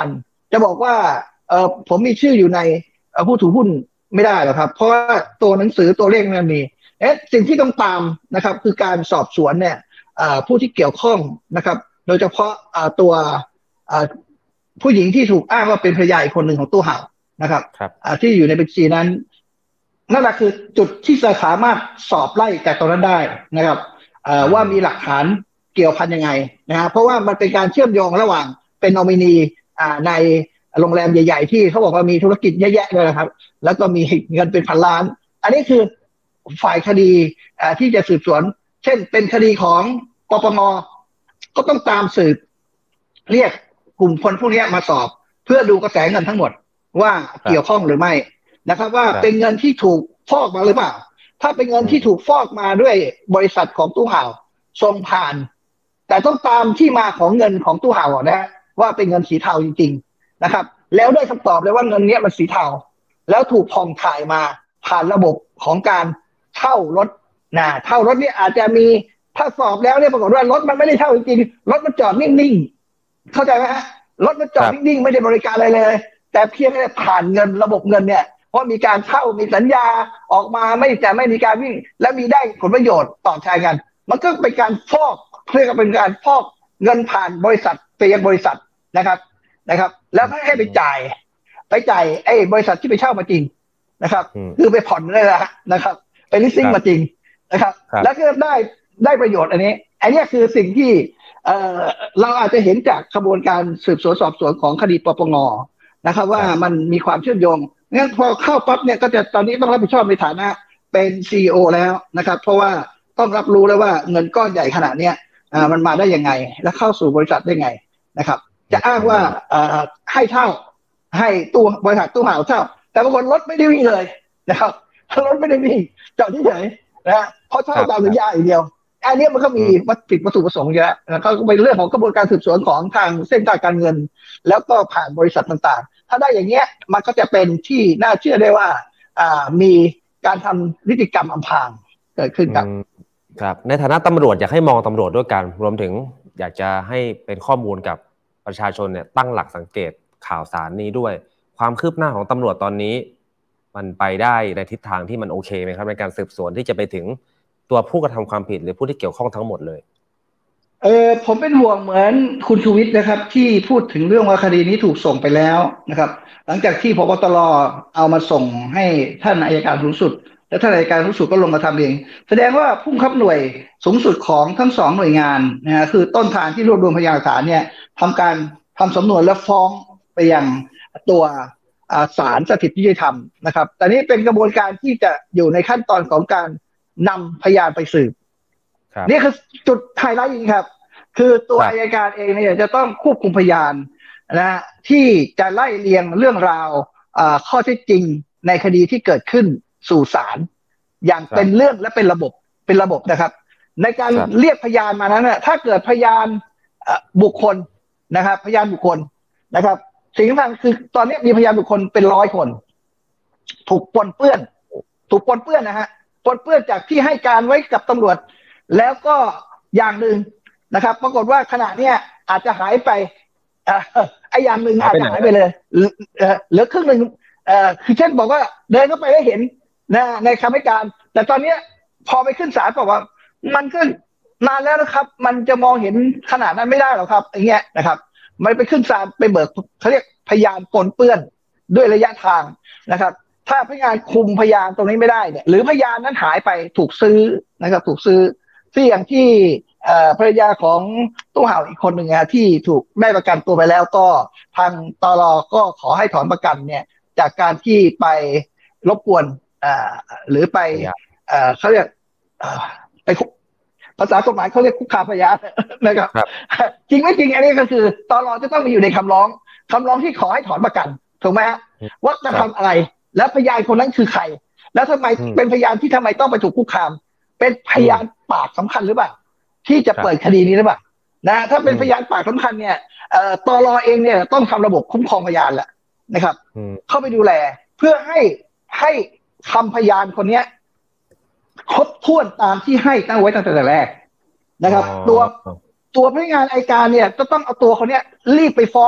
จะบอกว่าเออผมมีชื่ออยู่ในผู้ถือหุ้นไม่ได้หรอกครับเพราะว่าตัวหนังสือตัวเลขมันมีเอ๊ะสิ่งที่ต้องตามนะครับคือการสอบสวนเนี่ยผู้ที่เกี่ยวข้องนะครับโดยเฉพาะตัวผู้หญิงที่ถูกอ้างว่าเป็นภรรยาอีกคนหนึ่งของตู้ห่าวนะครับที่อยู่ในบัญชีนั้นนั่นแหละคือจุดที่จะสามารถสอบไล่จากตรงนั้นได้นะครับว่ามีหลักฐานเกี่ยวพันยังไงนะครับเพราะว่ามันเป็นการเชื่อมโยงระหว่างเป็นนอมินีในโรงแรมใหญ่ๆที่เขาบอกว่ามีธุรกิจเยอะแยะเลยนะครับแล้วก็มีเงินเป็นพันล้านอันนี้คือฝ่ายคดีที่จะสืบสวนเช่นเป็นคดีของปปงก็ต้องตามสืบเรียกกลุ่มคนพวกนี้มาสอบเพื่อดูกระแสเงินทั้งหมดว่าเกี่ยวข้องหรือไม่นะครับว่าเป็นเงินที่ถูกฟอกมาหรือเปล่าถ้าเป็นเงินที่ถูกฟอกมาด้วยบริษัทของตู้ห่าวส่งผ่านแต่ต้องตามที่มาของเงินของตู้ห่าวนะว่าเป็นเงินสีเทาจริงๆนะครับแล้วได้คำตอบเลยว่าเงินนี้มันสีเทาแล้วถูกผ่องถ่ายมาผ่านระบบของการเช่ารถนะเช่ารถนี่อาจจะมีถ้าสอบแล้วเนี่ยปรากฏว่ารถมันไม่ได้เช่าจริงๆรถมันจอดนิ่งๆเข้าใจไหมฮะรถมันจอดนิ่งๆไม่ได้บริการอะไรเลยแต่เพียงแค่ผ่านเงินระบบเงินเนี่ยเพราะมีการเช่ามีสัญญาออกมาไม่แต่ไม่มีการวิ่งและมีได้ผลประโยชน์ตอบแทนกันมันก็เป็นการฟอกเรียกว่าเป็นการฟอกเงินผ่านบริษัทไปยังบริษัทนะครับนะครับแล้วให้ไปจ่ายไปจ่ายไอ้บริษัทที่ไปเช่ามาจริงนะครับคือไปผ่อนเลยนะนะครับไปลิสซิ่งมาจริงนะครับแล้วก็ได้ได้ประโยชน์อันนี้อันนี้คือสิ่งที่เอ่อเราอาจจะเห็นจากกระบวนการสืบสวนสอบสวนของคดีปปงนะครับว่ามันมีความเชื่อมโยงงั้นพอเข้าปั๊บเนี่ยก็จะตอนนี้ต้องรับผิดชอบในฐานะเป็น ซี อี โอ แล้วนะครับเพราะว่าต้องรับรู้แล้วว่าเงินก้อนใหญ่ขนาดเนี้ยอ่ามันมาได้ยังไงและเข้าสู่บริษัทได้ไงนะครับจะอ้างว่าเอ่อให้เช่าให้ตู้บริษัทตู้ห่าวเช่าแต่บางคนรถไม่ได้วิ่งเลยนะครับรถไม่ได้วิ่งจอดที่ไหนนะเพราะเช่าตามสัญญาอย่างเดียวอันนี้มันก็มีวัตถุวัตถุประสงค์เยอะแล้วก็เป็นเรื่องของกระบวนการสืบสวนของทางเส้นทางการเงินแล้วก็ผ่านบริษัทต่างๆถ้าได้อย่างเงี้ยมันก็จะเป็นที่น่าเชื่อได้ว่าอ่ามีการทำนิติกรรมอำพรางเกิดขึ้นครับครับในฐานะตำรวจอยากให้มองตำรวจด้วยกันรวมถึงอยากจะให้เป็นข้อมูลกับประชาชนเนี่ยตั้งหลักสังเกตข่าวสารนี้ด้วยความคืบหน้าของตำรวจตอนนี้มันไปได้ในทิศทางที่มันโอเคไหมครับในการสืบสวนที่จะไปถึงตัวผู้กระทำความผิดหรือผู้ที่เกี่ยวข้องทั้งหมดเลยเออผมเป็นห่วงเหมือนคุณชูวิทย์นะครับที่พูดถึงเรื่องว่าคดีนี้ถูกส่งไปแล้วนะครับหลังจากที่พบตรเอามาส่งให้ท่านอัยการสูงสุดและท่านอัยการสูงสุดก็ลงมาทำเองแสดงว่าผู้บังคับหน่วยสูงสุดของทั้งสองหน่วยงานนะฮะคือต้นทางที่รวบรวมพยานหลักฐานเนี่ยทำการทำสำนวนและฟ้องไปยังตัวศาลสถิตยุติธรรมนะครับแต่นี้เป็นกระบวนการที่จะอยู่ในขั้นตอนของการนำพยานไปสืบนี่คือจุดไฮไลท์จริงครับคือตัวอัยการเองเนี่ยจะต้องควบคุมพยานนะที่จะไล่เรียงเรื่องราวข้อเท็จจริงในคดีที่เกิดขึ้นสู่ศาลอย่างเป็นเรื่องและเป็นระบบเป็นระบบนะครับในการเรียกพยานมานั้นนะถ้าเกิดพยานบุคคลนะครับพยานบุคคลนะครับสิ่งสำคัญคือตอนนี้มีพยานบุคคลเป็นร้อยคนถูกปนเปื้อนถูกปนเปื้อนนะฮะปนเปื้อนจากที่ให้การไว้กับตำรวจแล้วก็อย่างหนึ่งนะครับปรากฏว่าขณะเนี้ยอาจจะหายไปไอ้อย่างหนึ่งอาจจะหายไปเลยเหลือครึ่งหนึ่งคือเช่นบอกว่าเดินเข้าไปได้เห็นนะในคำให้การแต่ตอนนี้พอไปขึ้นศาลบอกว่ามันก็นานแล้วนะครับมันจะมองเห็นขนาดนั้นไม่ได้หรอกครับอย่างเงี้ยนะครับมันไปขึ้นศาลไปเบิกเขาเรียกพยานปนเปื้อนด้วยระยะทางนะครับถ้าพยานคุมพยานตรงนี้ไม่ได้เนี่ยหรือพยานนั้นหายไปถูกซื้อนะครับถูกซื้อที่อย่างที่ภรรยาของตู้ห่าวอีกคนหนึ่งนะที่ถูกได้ประกันตัวไปแล้วก็ทางตล.ก็ขอให้ถอนประกันเนี่ยจากการที่ไปรบกวนหรือไปเขาเรียกไปภาษากฎหมายเขาเรียกคุกคามพยานนะครับจริงไม่จริงอันนี้ก็คือตล.จะต้องมีอยู่ในคำร้องคำร้องที่ขอให้ถอนประกันถูกไหมฮะว่าจะทำอะไรแล้วพยานคนนั้นคือใครแล้วทำไมเป็นพยานที่ทำไมต้องไปถูกคุกคามเป็นพยานปากสำคัญหรือเปล่าที่จะเปิดคดีนี้หรือเปล่านะถ้าเป็นพยานปากสำคัญเนี่ยตล.เองเนี่ยต้องทำระบบคุ้มครองพยานแหละนะครับเข้าไปดูแลเพื่อให้ให้คำพยานคนนี้ครบถ้วนตามที่ให้ตั้งไว้ตั้งแต่แรกนะครับตัวตัวพนักงานอัยการเนี่ยจะต้องเอาตัวคนนี้รีบไปฟ้อง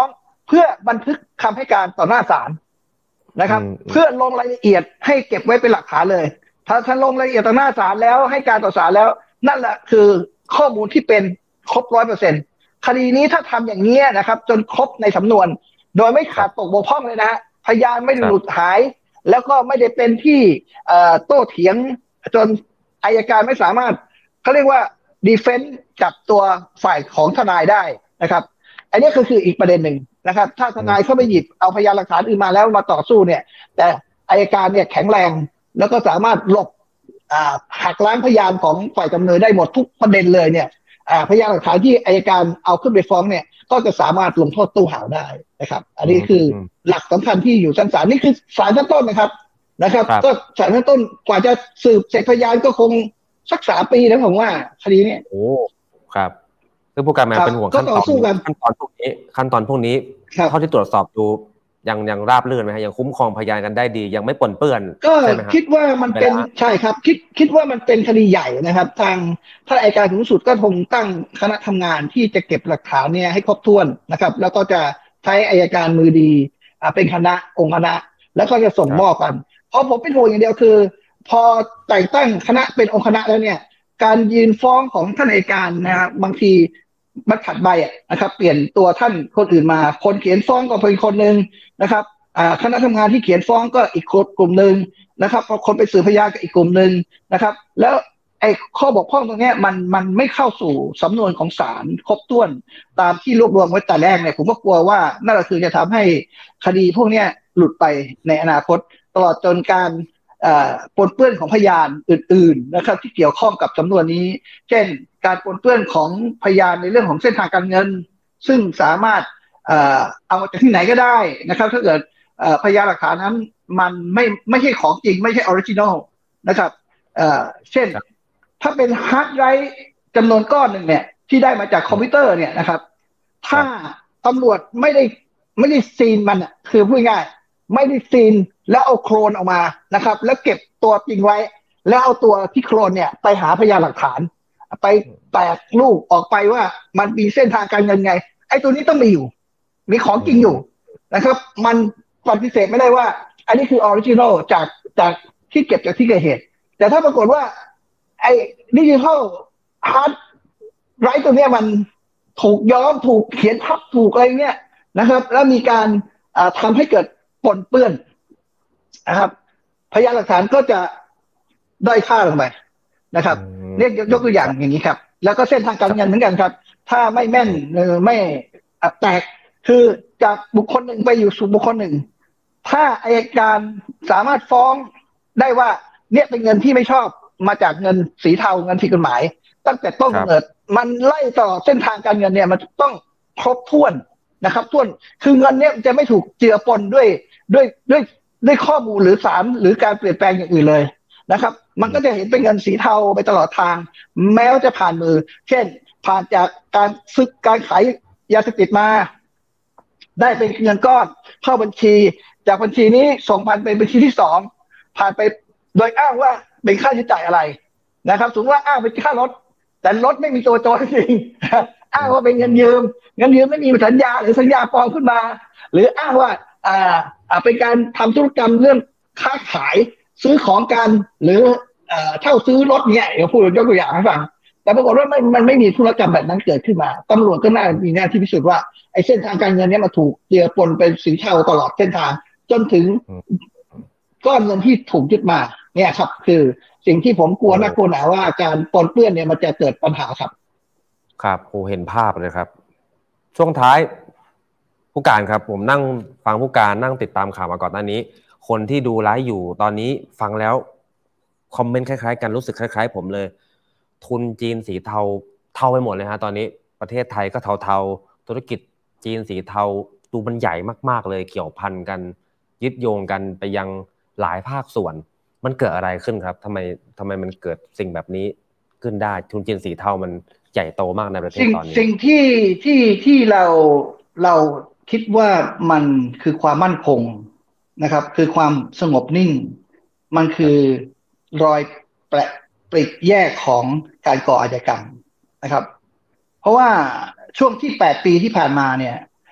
เพื่อบันทึกคำให้การต่อหน้าศาลนะครับเพื่อลงรายละเอียดให้เก็บไว้เป็นหลักฐานเลยถ้าท่านลงรายละเอียดต่อหน้าศาลแล้วให้การต่อศาลแล้วนั่นแหละคือข้อมูลที่เป็นครบร้อยเปอร์เซ็นต์คดีนี้ถ้าทำอย่างนี้นะครับจนครบในสำนวนโดยไม่ขาดตกบกพร่องเลยนะฮะพยานไม่หลุดหายแล้วก็ไม่ได้เป็นที่โต้เถียงจนอัยการไม่สามารถเขาเรียกว่าดีเฟนซ์กับตัวฝ่ายของทนายได้นะครับอันนี้ก็คืออีกประเด็นหนึ่งนะครับถ้าทนายเข้าไปหยิบเอาพยานหลักฐานอื่นมาแล้วมาต่อสู้เนี่ยแต่อัยการเนี่ยแข็งแรงแล้วก็สามารถหลบหักล้างพยานของฝ่ายจำเลยได้หมดทุกประเด็นเลยเนี่ยพยานหลักฐานที่อัยการเอาขึ้นไปฟ้องเนี่ยก็จะสามารถลงโทษตู้ห่าวได้นะครับอันนี้คือหลักสำคัญที่อยู่ชั้นศาลนี่คือศาลชั้นต้นนะครับนะครับก็ศาลชั้นต้นกว่าจะสืบเสร็จพยานก็คงสักสามปีนะผมว่าคดีนี้โอ้ครับคือผู้การแมนเป็นห่วงขั้นตอนขั้นตอนพวกนี้ขั้นตอนพวกนี้เท่าที่ตรวจสอบดูยังยังราบรื่นไหมฮะยังคุ้มครองพยานกันได้ดียังไม่ปนเปื้อนก็คิดว่ามันเป็นใช่ครับคิดคิดว่ามันเป็นคดีใหญ่นะครับทางท่านอัยการสูงสุดก็คงตั้งคณะทำงานที่จะเก็บหลักฐานเนี่ยให้ครบถ้วนนะครับแล้วก็จะใช้อัยการมือดีเป็นคณะองค์คณะแล้วก็จะส่งมอบกันเพราะผมเป็นห่วงอย่างเดียวคือพอแต่งตั้งคณะเป็นองค์คณะแล้วเนี่ยการยืนฟ้องของท่านอัยการนะครับบางทีมันขัดใบนะครับเปลี่ยนตัวท่านคนอื่นมาคนเขียนฟ้องก็เป็นคนนึงนะครับคณะทำงานที่เขียนฟ้องก็อีกกลุ่มนึงนะครับคนไปสืบพยานก็อีกกลุ่มนึงนะครับแล้วไอ้ข้อบกพร่องตรงนี้มันมันไม่เข้าสู่สำนวนของศาลครบถ้วนตามที่รวบรวมไว้แต่แรกเนี่ยผมก็กลัวว่านั่นก็คือจะทำให้คดีพวกนี้หลุดไปในอนาคตตลอดจนการปนเปื้อนของพยานอื่นๆนะครับที่เกี่ยวข้องกับสำนวนนี้เช่นการปนเปื้อนของพยานในเรื่องของเส้นทางการเงินซึ่งสามารถเอามาจากที่ไหนก็ได้นะครับถ้าเกิดพยานหลักฐานนั้นมันไม่ไม่ใช่ของจริงไม่ใช่ออริจินอลนะครับเช่นถ้าเป็นฮาร์ดไดรฟ์จำนวนก้อนหนึ่งเนี่ยที่ได้มาจากคอมพิวเตอร์เนี่ยนะครับถ้าตำรวจไม่ได้ไม่ได้ซีนมันคือพูดง่ายไม่ได้ซีนแล้วเอาโคลนออกมานะครับแล้วเก็บตัวจริงไว้แล้วเอาตัวที่โคลนเนี่ยไปหาพยานหลักฐานไปแตกลูกออกไปว่ามันมีเส้นทางการเงินไงไอ้ตัวนี้ต้องมีอยู่มีของจริงอยู่นะครับมันปฏิเสธไม่ได้ว่าอันนี้คือออริจินอลจากจากที่เก็บจากที่เกิดเหตุแต่ถ้าปรากฏว่าไอ้ดิจิทัลฮาร์ดไดรฟ์ตัวเนี้ยมันถูกย้อมถูกเขียนทับถูกอะไรเงี้ยนะครับแล้วมีการทำให้เกิดปนเปื้อนนะครับพยานหลักฐานก็จะด้อยค่าลงไปนะครับเรียกยกตัวอย่างอย่างนี้ครับแล้วก็เส้นทางการเงินเหมือนกันครับถ้าไม่แม่นหรือไม่แตกคือจากบุคคลหนึ่งไปอยู่สู่บุคคลหนึ่งถ้าอัยการสามารถฟ้องได้ว่าเนี่ยเป็นเงินที่ไม่ชอบมาจากเงินสีเทาเงินผิดกฎหมายตั้งแต่ต้นกำเนิดมันไล่ต่อเส้นทางการเงินเนี่ยมันต้องครบถ้วนนะครับถ้วนคือเงินเนี่ยจะไม่ถูกเจือปนด้วยด้วยด้วยด้วยข้อมูลหรือสารหรือการเปลี่ยนแปลงอย่างอื่นเลยนะครับมันก็จะเห็นเป็นเงินสีเทาไปตลอดทางแม้ว่าจะผ่านมือเช่นผ่านจากการซื้อการขายยาเสพติดมาได้เป็นเงินก้อนเข้าบัญชีจากบัญชีนี้ส่งผ่านเป็นบัญชีที่สองผ่านไปโดยอ้างว่าเป็นค่าใช้จ่ายอะไรนะครับสมมติว่าอ้างเป็นค่ารถแต่รถไม่มีตัวตนจริงอ้างว่าเป็นเงินยืมเงินยืมไม่มีสัญญาหรือสัญญาปลอมขึ้นมาหรืออ้างว่าอ่าอ่าเป็นการทำธุรกรรมเรื่องค้าขายซื้อของกันหรือเอ่อเช่าซื้อรถเนี่ยเดี๋ยวพูดยกตัวอย่างให้ฟังแต่ปรากฏว่ามันมันไม่มีธุรกรรมแบบนั้นเกิดขึ้นมาตำรวจก็น่ามีหน้าที่พิสูจน์ว่าไอ้เส้นทางการเงินนี้มาถูกเจือปนเป็นสีเทาตลอดเส้นทางจนถึงก้อนเงินที่ถูกยึดมาเนี่ยครับคือสิ่งที่ผมกลัวน่ากลัวหนาว่าการปนเปื้อนเนี่ยมันจะเกิดปัญหาครับครับโหเห็นภาพเลยครับช่วงท้ายผู้การครับผมนั่งฟังผู้การนั่งติดตามข่าวมาก่อนหน้านี้คนที่ดูไลฟ์อยู่ตอนนี้ฟังแล้วคอมเมนต์คล้ายๆกันรู้สึกคล้ายๆผมเลยทุนจีนสีเทาเทาไปหมดเลยฮะตอนนี้ประเทศไทยก็เทาๆธุรกิจจีนสีเทาดูมันใหญ่มากๆเลยเกี่ยวพันกันยึดโยงกันไปยังหลายภาคส่วนมันเกิดอะไรขึ้นครับทำไมทำไมมันเกิดสิ่งแบบนี้ขึ้นได้ทุนจีนสีเทามันใหญ่โตมากในประเทศตอนนี้สิ่งที่ที่ที่เราเราคิดว่ามันคือความมั่นคงนะครับคือความสงบนิ่งมันคือรอยแปะปริกแยกของการก่ออาชญากรรมนะครับเพราะว่าช่วงที่แปดปีที่ผ่านมาเนี่ย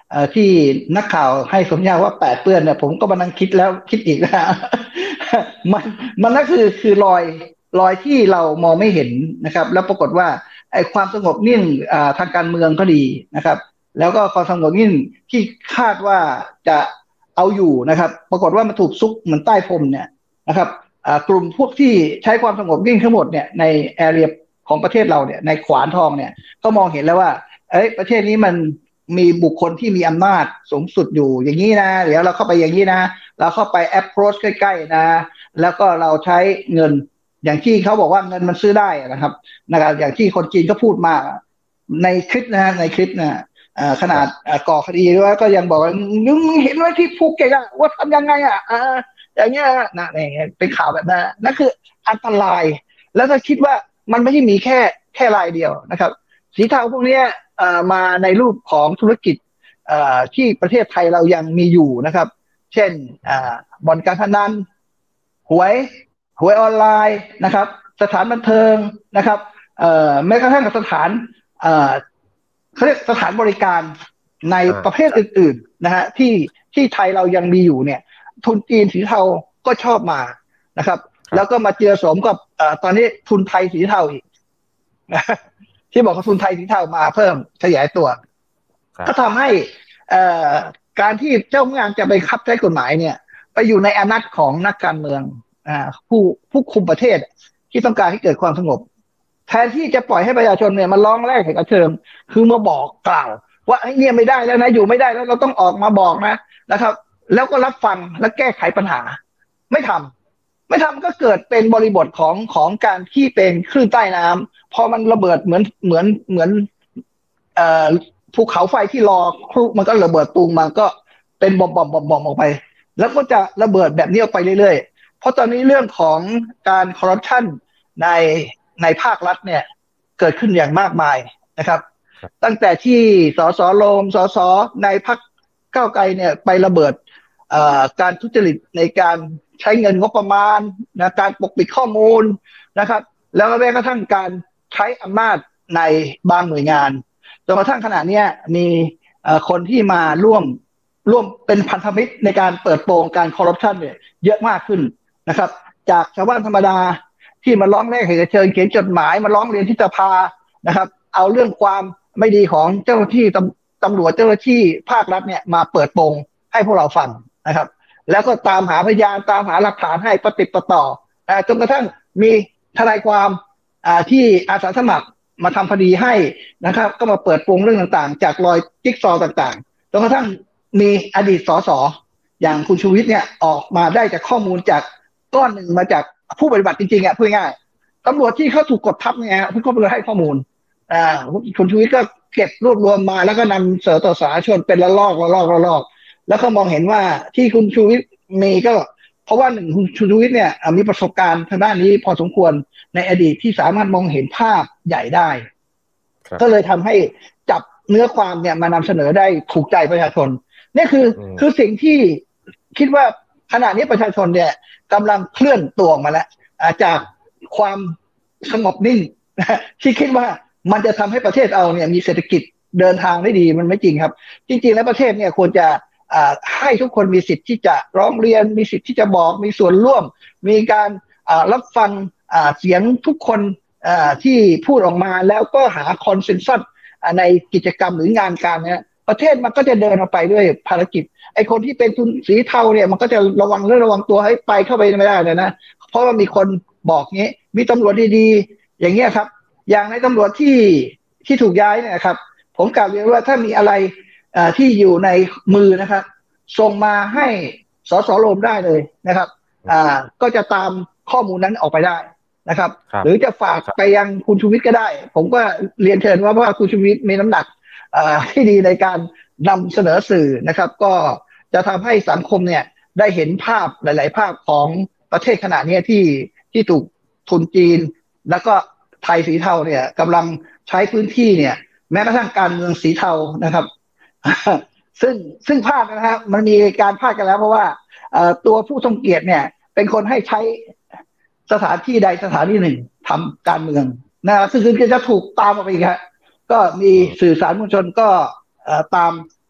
ที่นักข่าวให้สมญาว่าแปดเปื้อนเนี่ยผมก็มานั่งคิดแล้วคิดอีกนะ มันมันนั่นคือคือรอยรอยที่เรามองไม่เห็นนะครับแล้วปรากฏว่าไอ้ความสงบนิ่งทางการเมืองก็ดีนะครับแล้วก็ความสงบนิ่งที่คาดว่าจะเอาอยู่นะครับปรากฏว่ามันถูกซุกเหมือนใต้พรมเนี่ยนะครับกลุ่มพวกที่ใช้ความสงบนิ่งทั้งหมดเนี่ยในแอเรียของประเทศเราเนี่ยในขวานทองเนี่ยก็มองเห็นแล้วว่าเอ้ยประเทศนี้มันมีบุคคลที่มีอำนาจสูงสุดอยู่อย่างนี้นะเดี๋ยวเราเข้าไปอย่างนี้นะเราเข้าไป approach ใกล้ๆนะแล้วก็เราใช้เงินอย่างที่เขาบอกว่าเงินมันซื้อได้นะครับนะครับอย่างที่คนจีนก็พูดมาในคลิปนะในคลิปนะขนาดก่อคดีด้วยก็ยังบอกว่ามึงเห็นว่าที่ภูเก็ตอะว่าทำยังไงอะอย่างเงี้ยนะเนี่ยเป็นข่าวแบบนั้นนั่นคืออันตรายแล้วก็คิดว่ามันไม่ใช่มีแค่แค่รายเดียวนะครับสีเทาพวกนี้มาในรูปของธุรกิจที่ประเทศไทยเรายังมีอยู่นะครับเช่นบ่อนการพนันหวยหวยออนไลน์นะครับสถานบันเทิงนะครับแม้กระทั่งสถานเขาเรียกสถานบริการในประเภทอื่นๆนะฮะที่ที่ไทยเรายังมีอยู่เนี่ยทุนจีนสีเทาก็ชอบมานะครับแล้วก็มาเจือสมกับตอนนี้ทุนไทยสีเทาอีกที่บอกว่าทุนไทยสีเทามาเพิ่มขยายตัวก็ทำให้การที่เจ้าพนักงานจะไปคับใช้กฎหมายเนี่ยไปอยู่ในอำนาจของนักการเมืองผู้ผู้คุมประเทศที่ต้องการให้เกิดความสงบแทนที่จะปล่อยให้ประชาชนเนี่ยมันร้องแรกแห่งกระเชิงคือมาบอกกล่าวว่าไอ้เนี่ยไม่ได้แล้วนะอยู่ไม่ได้แล้วเราต้องออกมาบอกนะนะครับแล้วก็รับฟังและแก้ไขปัญหาไม่ทำไม่ทำก็เกิดเป็นบริบทของของการที่เป็นคลื่นใต้น้ำพอมันระเบิดเหมือนเหมือนเหมือนเอ่อภูเขาไฟที่รอครุมันก็ระเบิดตูมมันก็เป็นบอมบอมบอมบอมออกไปแล้วก็จะระเบิดแบบนี้ออกไปเรื่อยๆเพราะตอนนี้เรื่องของการคอร์รัปชันในในภาครัฐเนี่ยเกิดขึ้นอย่างมากมายนะครับตั้งแต่ที่สสโลมสสในพรรคก้าวไกลเนี่ยไประเบิดการทุจริตในการใช้เงินงบประมาณนะการปกปิดข้อมูลนะครับแล้วก็แม้กระทั่งการใช้อำนาจในบางหน่วยงานจนกระทั่งขณะนี้มีคนที่มาร่วมร่วมเป็นพันธมิตรในการเปิดโปงการคอร์รัปชันเนี่ยเยอะมากขึ้นนะครับจากชาวบ้านธรรมดาที่มาร้องเรียนเหตุเชิญเขียนจดหมายมาร้องเรียนที่สภานะครับเอาเรื่องความไม่ดีของเจ้าหน้าที่ตำรวจเจ้าหน้าที่ภาครัฐเนี่ยมาเปิดโปงให้พวกเราฟังนะครับแล้วก็ตามหาพยานตามหาหลักฐานให้ประติดประต่อจนกระทั่งมีทนายความที่อาสาสมัครมาทำคดีให้นะครับก็มาเปิดโปงเรื่องต่างๆจากรอยจิ๊กซอว์ต่างๆจนกระทั่งมีอดีตสสอย่างคุณชูวิทย์เนี่ยออกมาได้จากข้อมูลจากก้อนหนึ่งมาจากผู้ปฏิบัติจริงๆอ่ะพูดง่ายตำรวจที่เขาถูกกดทับเนี่ยเขาก็เลยให้ข้อมูลอ่าคุณชูวิทย์ก็เก็บรวบรวมมาแล้วก็นำเสนอต่อสาธารณชนเป็นละลอกละลอกละลอกแล้วก็มองเห็นว่าที่คุณชูวิทย์มีก็เพราะว่าหนึ่งคุณชูวิทย์เนี่ยมีประสบการณ์ทางด้านนี้พอสมควรในอดีตที่สามารถมองเห็นภาพใหญ่ได้ก็เลยทำให้จับเนื้อความเนี่ยมานำเสนอได้ถูกใจประชาชนนี่คือคือสิ่งที่คิดว่าขณะนี้ประชาชนเนี่ยกำลังเคลื่อนตัวมาแล้วจากความสงบนิ่งที่คิดว่ามันจะทำให้ประเทศเราเนี่ยมีเศรษฐกิจเดินทางได้ดีมันไม่จริงครับจริงๆแล้วประเทศเนี่ยควรจะให้ทุกคนมีสิทธิ์ที่จะร้องเรียนมีสิทธิ์ที่จะบอกมีส่วนร่วมมีการรับฟังเสียงทุกคนที่พูดออกมาแล้วก็หาคอนเซนแซสในกิจกรรมหรืองานการเนี่ยประเทศมันก็จะเดินออกไปด้วยภารกิจไอ้คนที่เป็นทุนสีเทาเนี่ยมันก็จะระวังเรื่องระวังตัวให้ไปเข้าไปไม่ได้เลยนะเพราะว่ามีคนบอกงี้มีตำรวจดีๆอย่างเงี้ยครับอย่างในตำรวจที่ที่ถูกย้ายเนี่ยครับผมกล่าวเรียนว่าถ้ามีอะไรที่อยู่ในมือนะครับส่งมาให้สสโลมได้เลยนะครับก็จะตามข้อมูลนั้นออกไปได้นะครับหรือจะฝากไปยังคุณชูวิทย์ก็ได้ผมก็เรียนเชิญว่าเพราะว่าคุณชูวิทย์มีน้ำหนักที่ดีในการนำเสนอสื่อนะครับก็จะทำให้สังคมเนี่ยได้เห็นภาพหลายๆภาพของประเทศขณะนี้ที่ที่ถูกทุนจีนแล้วก็ไทยสีเทาเนี่ยกำลังใช้พื้นที่เนี่ยแม้กระทั่งการเมืองสีเทานะครับ ซึ่งซึ่งพลาดนะครับมันมีการพลาดกันแล้วเพราะว่าตัวผู้ทรงเกียรติเนี่ยเป็นคนให้ใช้สถานที่ใดสถานที่หนึ่งทำการเมืองนะซึ่งคือจะถูกตามออกไปอีกครับก็มีสื่อสารมวลชนก็ตาม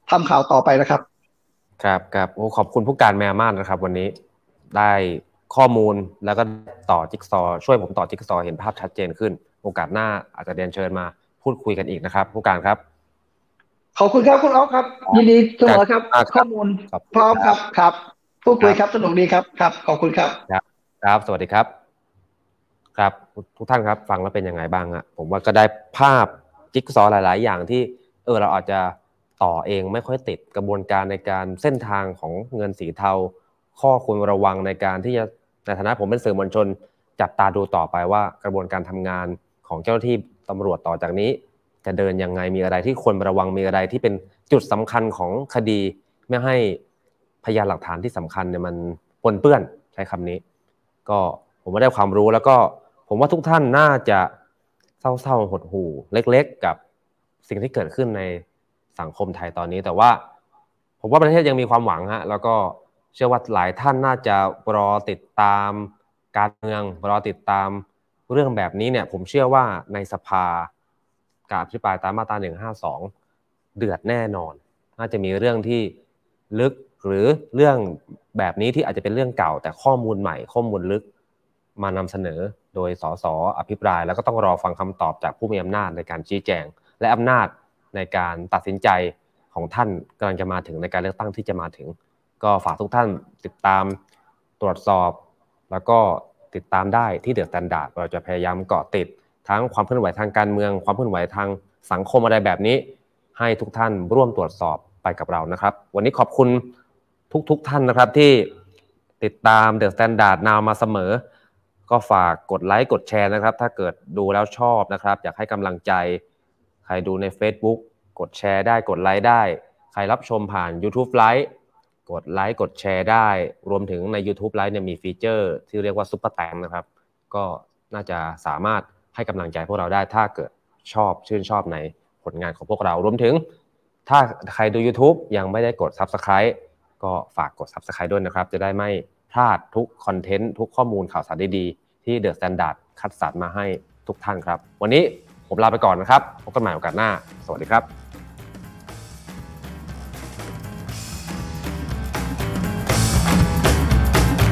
ทำข่าวต่อไปนะครับครับครับโอ้ขอบคุณผู้การแมวมากนะครับวันนี้ได้ข้อมูลแล้วก็ต่อจิ๊กซอช่วยผมต่อจิ๊กซอเห็นภาพชัดเจนขึ้นโอกาสหน้าอาจจะเรียนเชิญมาพูดคุยกันอีกนะครับผู้การครับขอบคุณครับคุณอ๊อฟครับยินดีเสมอครับข้อมูลพร้อมครับครับพูดคุยครับสนุกดีครับครับขอบคุณครับครับครับสวัสดีครับครับทุกท่านครับฟังแล้วเป็นยังไงบ้างฮะผมว่าก็ได้ภาพจิ๊กซอหลายๆอย่างที่เออเราอาจจะต่อเองไม่ค่อยติดกระบวนการในการเส้นทางของเงินสีเทาข้อควรระวังในการที่จะในฐานะผมเป็นสื่อมวลชนจับตาดูต่อไปว่ากระบวนการทำงานของเจ้าหน้าที่ตำรวจต่อจากนี้จะเดินยังไงมีอะไรที่ควรระวังมีอะไรที่เป็นจุดสำคัญของคดีไม่ให้พยานหลักฐานที่สำคัญเนี่ยมันปนเปื้อนใช้คำนี้ก็ผมว่าได้ความรู้แล้วก็ผมว่าทุกท่านน่าจะเศร้าๆหดหู่เล็กๆกับสิ่งที่เกิดขึ้นในสังคมไทยตอนนี้แต่ว่าผมว่าประเทศยังมีความหวังฮะแล้วก็เชื่อว่าหลายท่านน่าจะรอติดตามการเมืองรอติดตามเรื่องแบบนี้เนี่ยผมเชื่อว่าในสภาการอภิปรายตามมาตราหนึ่งห้าสองเดือดแน่นอนน่าจะมีเรื่องที่ลึกหรือเรื่องแบบนี้ที่อาจจะเป็นเรื่องเก่าแต่ข้อมูลใหม่ข้อมูลลึกมานำเสนอโดยสสอภิปรายแล้วก็ต้องรอฟังคำตอบจากผู้มีอำนาจในการชี้แจงและอำนาจในการตัดสินใจของท่านกำลังจะมาถึงในการเลือกตั้งที่จะมาถึงก็ฝากทุกท่านติดตามตรวจสอบแล้วก็ติดตามได้ที่เดอะสแตนดาร์ดเราจะพยายามเกาะติดทั้งความเคลื่อนไหวทางการเมืองความเคลื่อนไหวทางสังคมอะไรแบบนี้ให้ทุกท่านร่วมตรวจสอบไปกับเรานะครับวันนี้ขอบคุณทุกๆ ท่านนะครับที่ติดตามเดอะสแตนดาร์ดนาวมาเสมอก็ฝากกดไลค์กดแชร์นะครับถ้าเกิดดูแล้วชอบนะครับอยากให้กำลังใจใครดูใน Facebook กดแชร์ได้กดไลค์ได้ใครรับชมผ่าน YouTube ไลฟ์กดไลค์กดแชร์ได้รวมถึงใน YouTube ไลฟ์เนี่ยมีฟีเจอร์ที่เรียกว่าซุปเปอร์แตงนะครับก็น่าจะสามารถให้กำลังใจพวกเราได้ถ้าเกิดชอบชื่นชอบในผลงานของพวกเรารวมถึงถ้าใครดู YouTube ยังไม่ได้กด Subscribe ก็ฝากกด Subscribe ด้วยนะครับจะได้ไม่พลาดทุกคอนเทนต์ทุกข้อมูลข่าวสารดีๆที่ The Standard คัดสรรมาให้ทุกท่านครับวันนี้ผมลาไปก่อนนะครับพบกันใหม่โอกาสหน้าสวัสดีครับ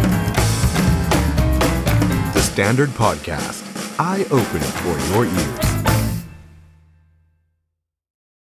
The Standard Podcast Eye Opening for Your Ears